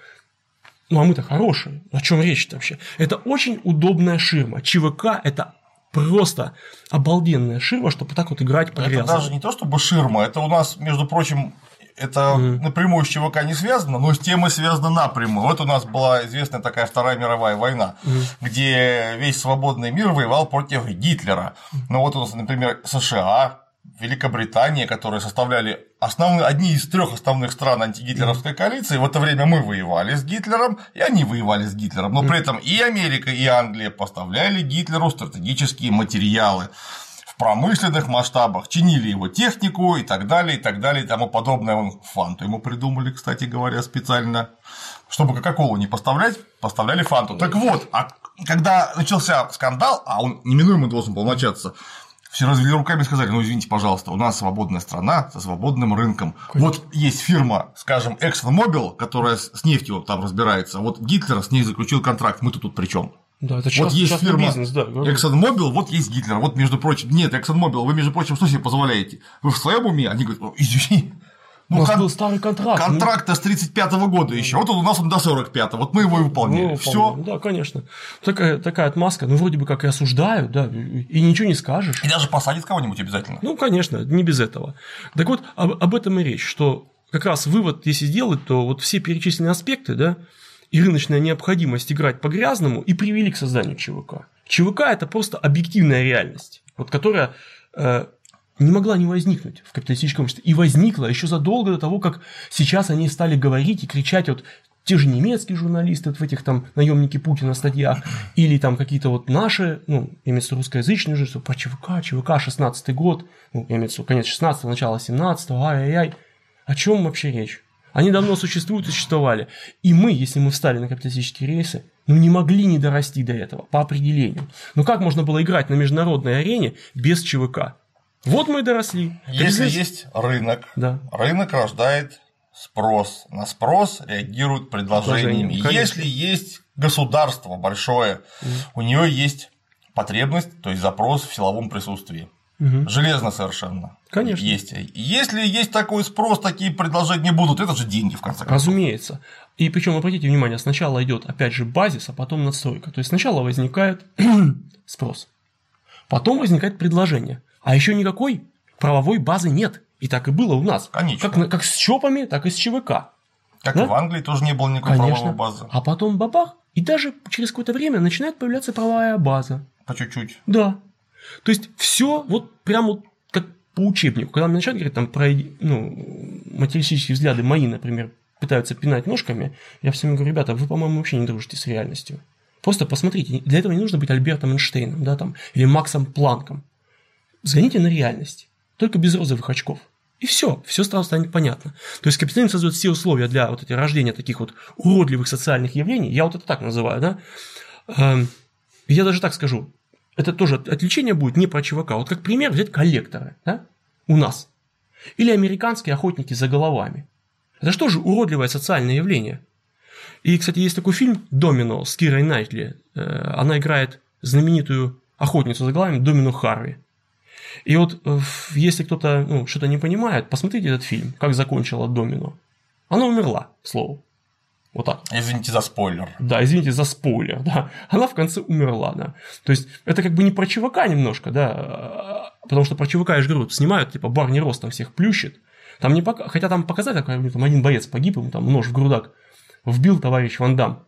ну а мы-то хорошие, о чем речь-то вообще? Это очень удобная ширма, ЧВК – это просто обалденная ширма, чтобы так вот играть по Это даже не то чтобы ширма, это у нас, между прочим, это mm. напрямую с ЧВК не связано, но с темой связано напрямую. Вот у нас была известная такая Вторая мировая война, mm. где весь свободный мир воевал против Гитлера. Ну вот у нас, например, США, Великобритания, которые составляли основные, одни из трех основных стран антигитлеровской коалиции, в это время мы воевали с Гитлером, и они воевали с Гитлером, но при этом и Америка, и Англия поставляли Гитлеру стратегические материалы в промышленных масштабах, чинили его технику и так далее, и так далее, и тому подобное. Он фанту ему придумали, кстати говоря, специально, чтобы Кока-Колу не поставлять, поставляли фанту. Так вот, а когда начался скандал, а он неминуемо должен был начаться, все развели руками и сказали: ну, извините, пожалуйста, у нас свободная страна со свободным рынком. Конечно. Вот есть фирма, скажем, ExxonMobil, которая с нефтью там разбирается. Вот Гитлер с ней заключил контракт, мы-то тут при чем? Да, это вот есть фирма бизнес, да, ExxonMobil, вот есть Гитлер, вот, между прочим, нет, ExxonMobil, вы, между прочим, что себе позволяете? Вы в своем уме? Они говорят: извини. Ну, у нас кон... был старый контракт. Контракт-то с тридцать пятого года еще. Вот он у нас он до сорок пятого. Вот мы его и выполняли. Ну, все. Да, конечно. Такая, такая отмазка. Ну, вроде бы как и осуждают, да, и ничего не скажешь. И даже посадят кого-нибудь обязательно. Ну, конечно, не без этого. Так вот, об, об этом и речь, что как раз вывод, если сделать, то вот все перечисленные аспекты, да, и рыночная необходимость играть по-грязному и привели к созданию ЧВК. ЧВК – это просто объективная реальность, вот, которая э, не могла не возникнуть в капиталистическом обществе. И возникла еще задолго до того, как сейчас они стали говорить и кричать, вот те же немецкие журналисты вот в этих там наемники Путина статьях, или там какие-то вот наши, ну, имеется в виду русскоязычные же, что по ЧВК, ЧВК шестнадцатый год, ну, имеется в виду конец шестнадцатого, начало семнадцатого, ай-яй-яй. О чем вообще речь? Они давно существуют и существовали. И мы, если мы встали на капиталистические рельсы, ну, не могли не дорасти до этого, по определению. Но как можно было играть на международной арене без ЧВК? Вот мы и доросли. Если есть рынок, да. рынок рождает спрос. На спрос реагируют предложениями. Если есть государство большое, mm. у него есть потребность, то есть запрос в силовом присутствии. Угу. Железно совершенно. Конечно. Есть. Если есть такой спрос, такие предложения будут. Это же деньги, в конце концов. Разумеется. И причем, обратите внимание, сначала идет опять же базис, а потом надстройка. То есть сначала возникает спрос, потом возникает предложение. А еще никакой правовой базы нет. И так и было у нас. Конечно. Как, как с ЧОПами, так и с ЧВК. Как да? и в Англии тоже не было никакой Конечно. правовой базы. А потом бабах, и даже через какое-то время начинает появляться правовая база. По чуть-чуть. Да. То есть все вот прям вот как по учебнику. Когда мне начинают говорить там про ну, материалистические взгляды мои, например, пытаются пинать ножками, я всем говорю, ребята, вы, по-моему, вообще не дружите с реальностью. Просто посмотрите, для этого не нужно быть Альбертом Эйнштейном, да, там, или Максом Планком. Взгляните на реальность, только без розовых очков. И все, все сразу станет понятно. То есть капитализм создает все условия для вот эти рождения таких вот уродливых социальных явлений, я вот это так называю, да. Я даже так скажу, это тоже отличение будет не про чувака. Вот как пример взять коллекторы, да, у нас. Или американские охотники за головами. Это что же уродливое социальное явление? И, кстати, есть такой фильм «Домино» с Кирой Найтли. Она играет знаменитую охотницу за головами Домино Харви. И вот, если кто-то ну, что-то не понимает, посмотрите этот фильм, как закончила Домино. Она умерла, к слову. Вот так. Извините за спойлер. Да, извините за спойлер, да. Она в конце умерла, да. То есть, это как бы не про чувака немножко, да, потому что про чувака, я же говорю, снимают, типа, Барни Росс там всех плющит. Там не пока... Хотя там показать, как там один боец погиб, ему там нож в грудак вбил товарищ Ван Дам.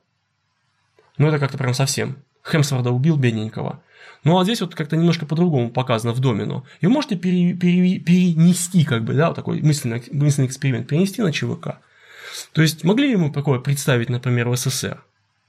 Ну, это как-то прям совсем. Хемсворда убил бедненького. Ну, а здесь вот как-то немножко по-другому показано в Домино. И вы можете пере... Пере... перенести, как бы, да, вот такой мысленный, мысленный эксперимент, перенести на ЧВК. То есть, могли ли мы такое представить, например, в СССР?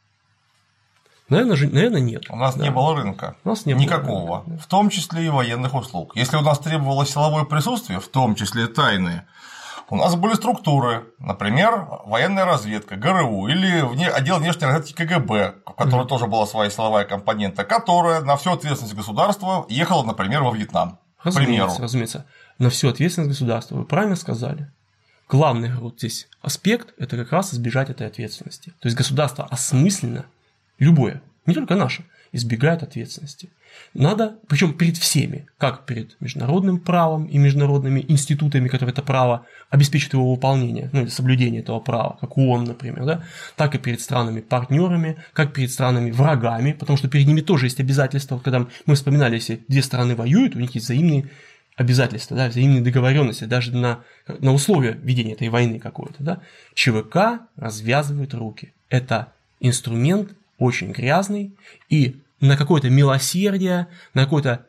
Наверное, же, наверное, нет. У нас да. не было рынка. У нас не никакого. Было рынка, да. В том числе и военных услуг. Если у нас требовалось силовое присутствие, в том числе тайное, у нас были структуры, например, военная разведка, ГРУ или отдел внешней разведки КГБ, в которой mm-hmm. тоже была своя силовая компонента, которая на всю ответственность государства ехала, например, во Вьетнам. Разумеется, разумеется. На всю ответственность государства. Вы правильно сказали. Главный вот здесь аспект – это как раз избежать этой ответственности. То есть государство осмысленно, любое, не только наше, избегает ответственности. Надо, причем перед всеми, как перед международным правом и международными институтами, которые это право обеспечат его выполнение, ну или соблюдение этого права, как ООН, например, да, так и перед странами-партнерами, как перед странами-врагами, потому что перед ними тоже есть обязательства. Когда мы вспоминали, если две страны воюют, у них есть взаимные обязательства, да, взаимные договоренности, даже на, на условия ведения этой войны какой-то. Да. ЧВК развязывает руки. Это инструмент очень грязный, и на какое-то милосердие, на какое-то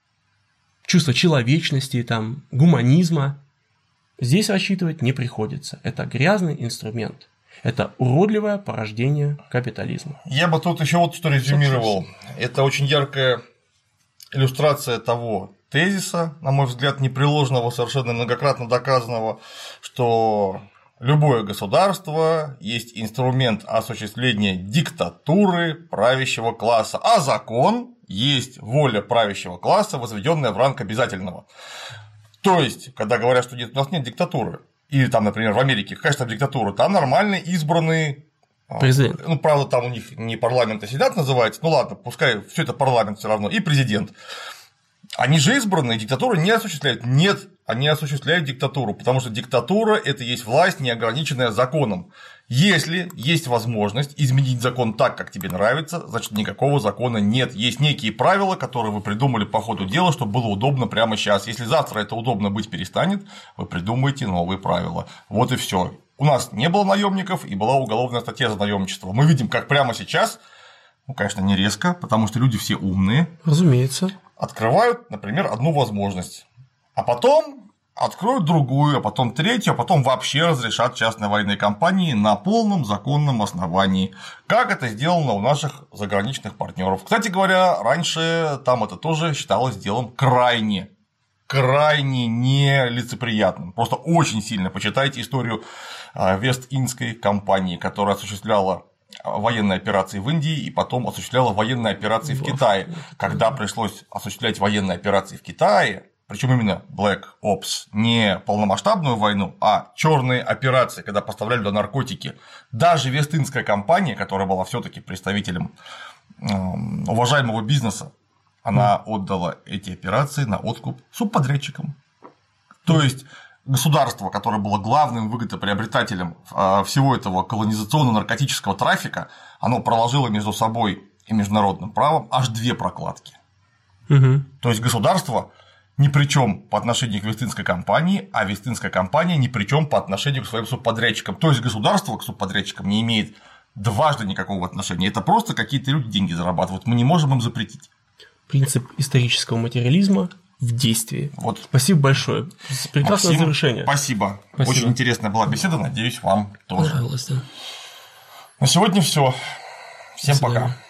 чувство человечности, там, гуманизма здесь рассчитывать не приходится. Это грязный инструмент. Это уродливое порождение капитализма. Я бы тут еще вот что резюмировал. Это очень яркая иллюстрация того тезиса, на мой взгляд, непреложного, совершенно многократно доказанного, что любое государство есть инструмент осуществления диктатуры правящего класса, а закон есть воля правящего класса, возведенная в ранг обязательного. То есть, когда говорят, что нет, у нас нет диктатуры, или там, например, в Америке, какая же там диктатура, там нормально избранные президент. Ну, правда, там у них не парламент, а сенат называется, ну ладно, пускай все это парламент все равно, и президент. Они же избранные, диктатуру не осуществляют. Нет, они осуществляют диктатуру, потому что диктатура – это есть власть, не ограниченная законом. Если есть возможность изменить закон так, как тебе нравится, значит, никакого закона нет. Есть некие правила, которые вы придумали по ходу дела, чтобы было удобно прямо сейчас. Если завтра это удобно быть перестанет, вы придумаете новые правила. Вот и все. У нас не было наемников и была уголовная статья за наемничество. Мы видим, как прямо сейчас, ну, конечно, не резко, потому что люди все умные. Разумеется. Открывают, например, одну возможность, а потом откроют другую, а потом третью, а потом вообще разрешат частные военные компании на полном законном основании, как это сделано у наших заграничных партнеров. Кстати говоря, раньше там это тоже считалось делом крайне, крайне нелицеприятным. Просто очень сильно почитайте историю Вест-Индской компании, которая осуществляла военные операции в Индии и потом осуществляла военные операции в Китае. Когда пришлось осуществлять военные операции в Китае, причем именно Black Ops, не полномасштабную войну, а черные операции, когда поставляли туда наркотики, даже Вест-Индская компания, которая была все-таки представителем уважаемого бизнеса, она отдала эти операции на откуп субподрядчикам. То есть государство, которое было главным выгодоприобретателем всего этого колонизационно-наркотического трафика, оно проложило между собой и международным правом аж две прокладки. Угу. То есть государство ни при чем по отношению к Вест-Индской компании, а Вест-Индская компания ни при чем по отношению к своим субподрядчикам. То есть государство к субподрядчикам не имеет дважды никакого отношения. Это просто какие-то люди деньги зарабатывают. Мы не можем им запретить. Принцип исторического материализма в действии. Вот. Спасибо большое. Прекрасное Максим, завершение. Спасибо. Спасибо. Очень интересная была беседа, надеюсь, вам тоже. Понравилось, да. На сегодня все. Всем пока.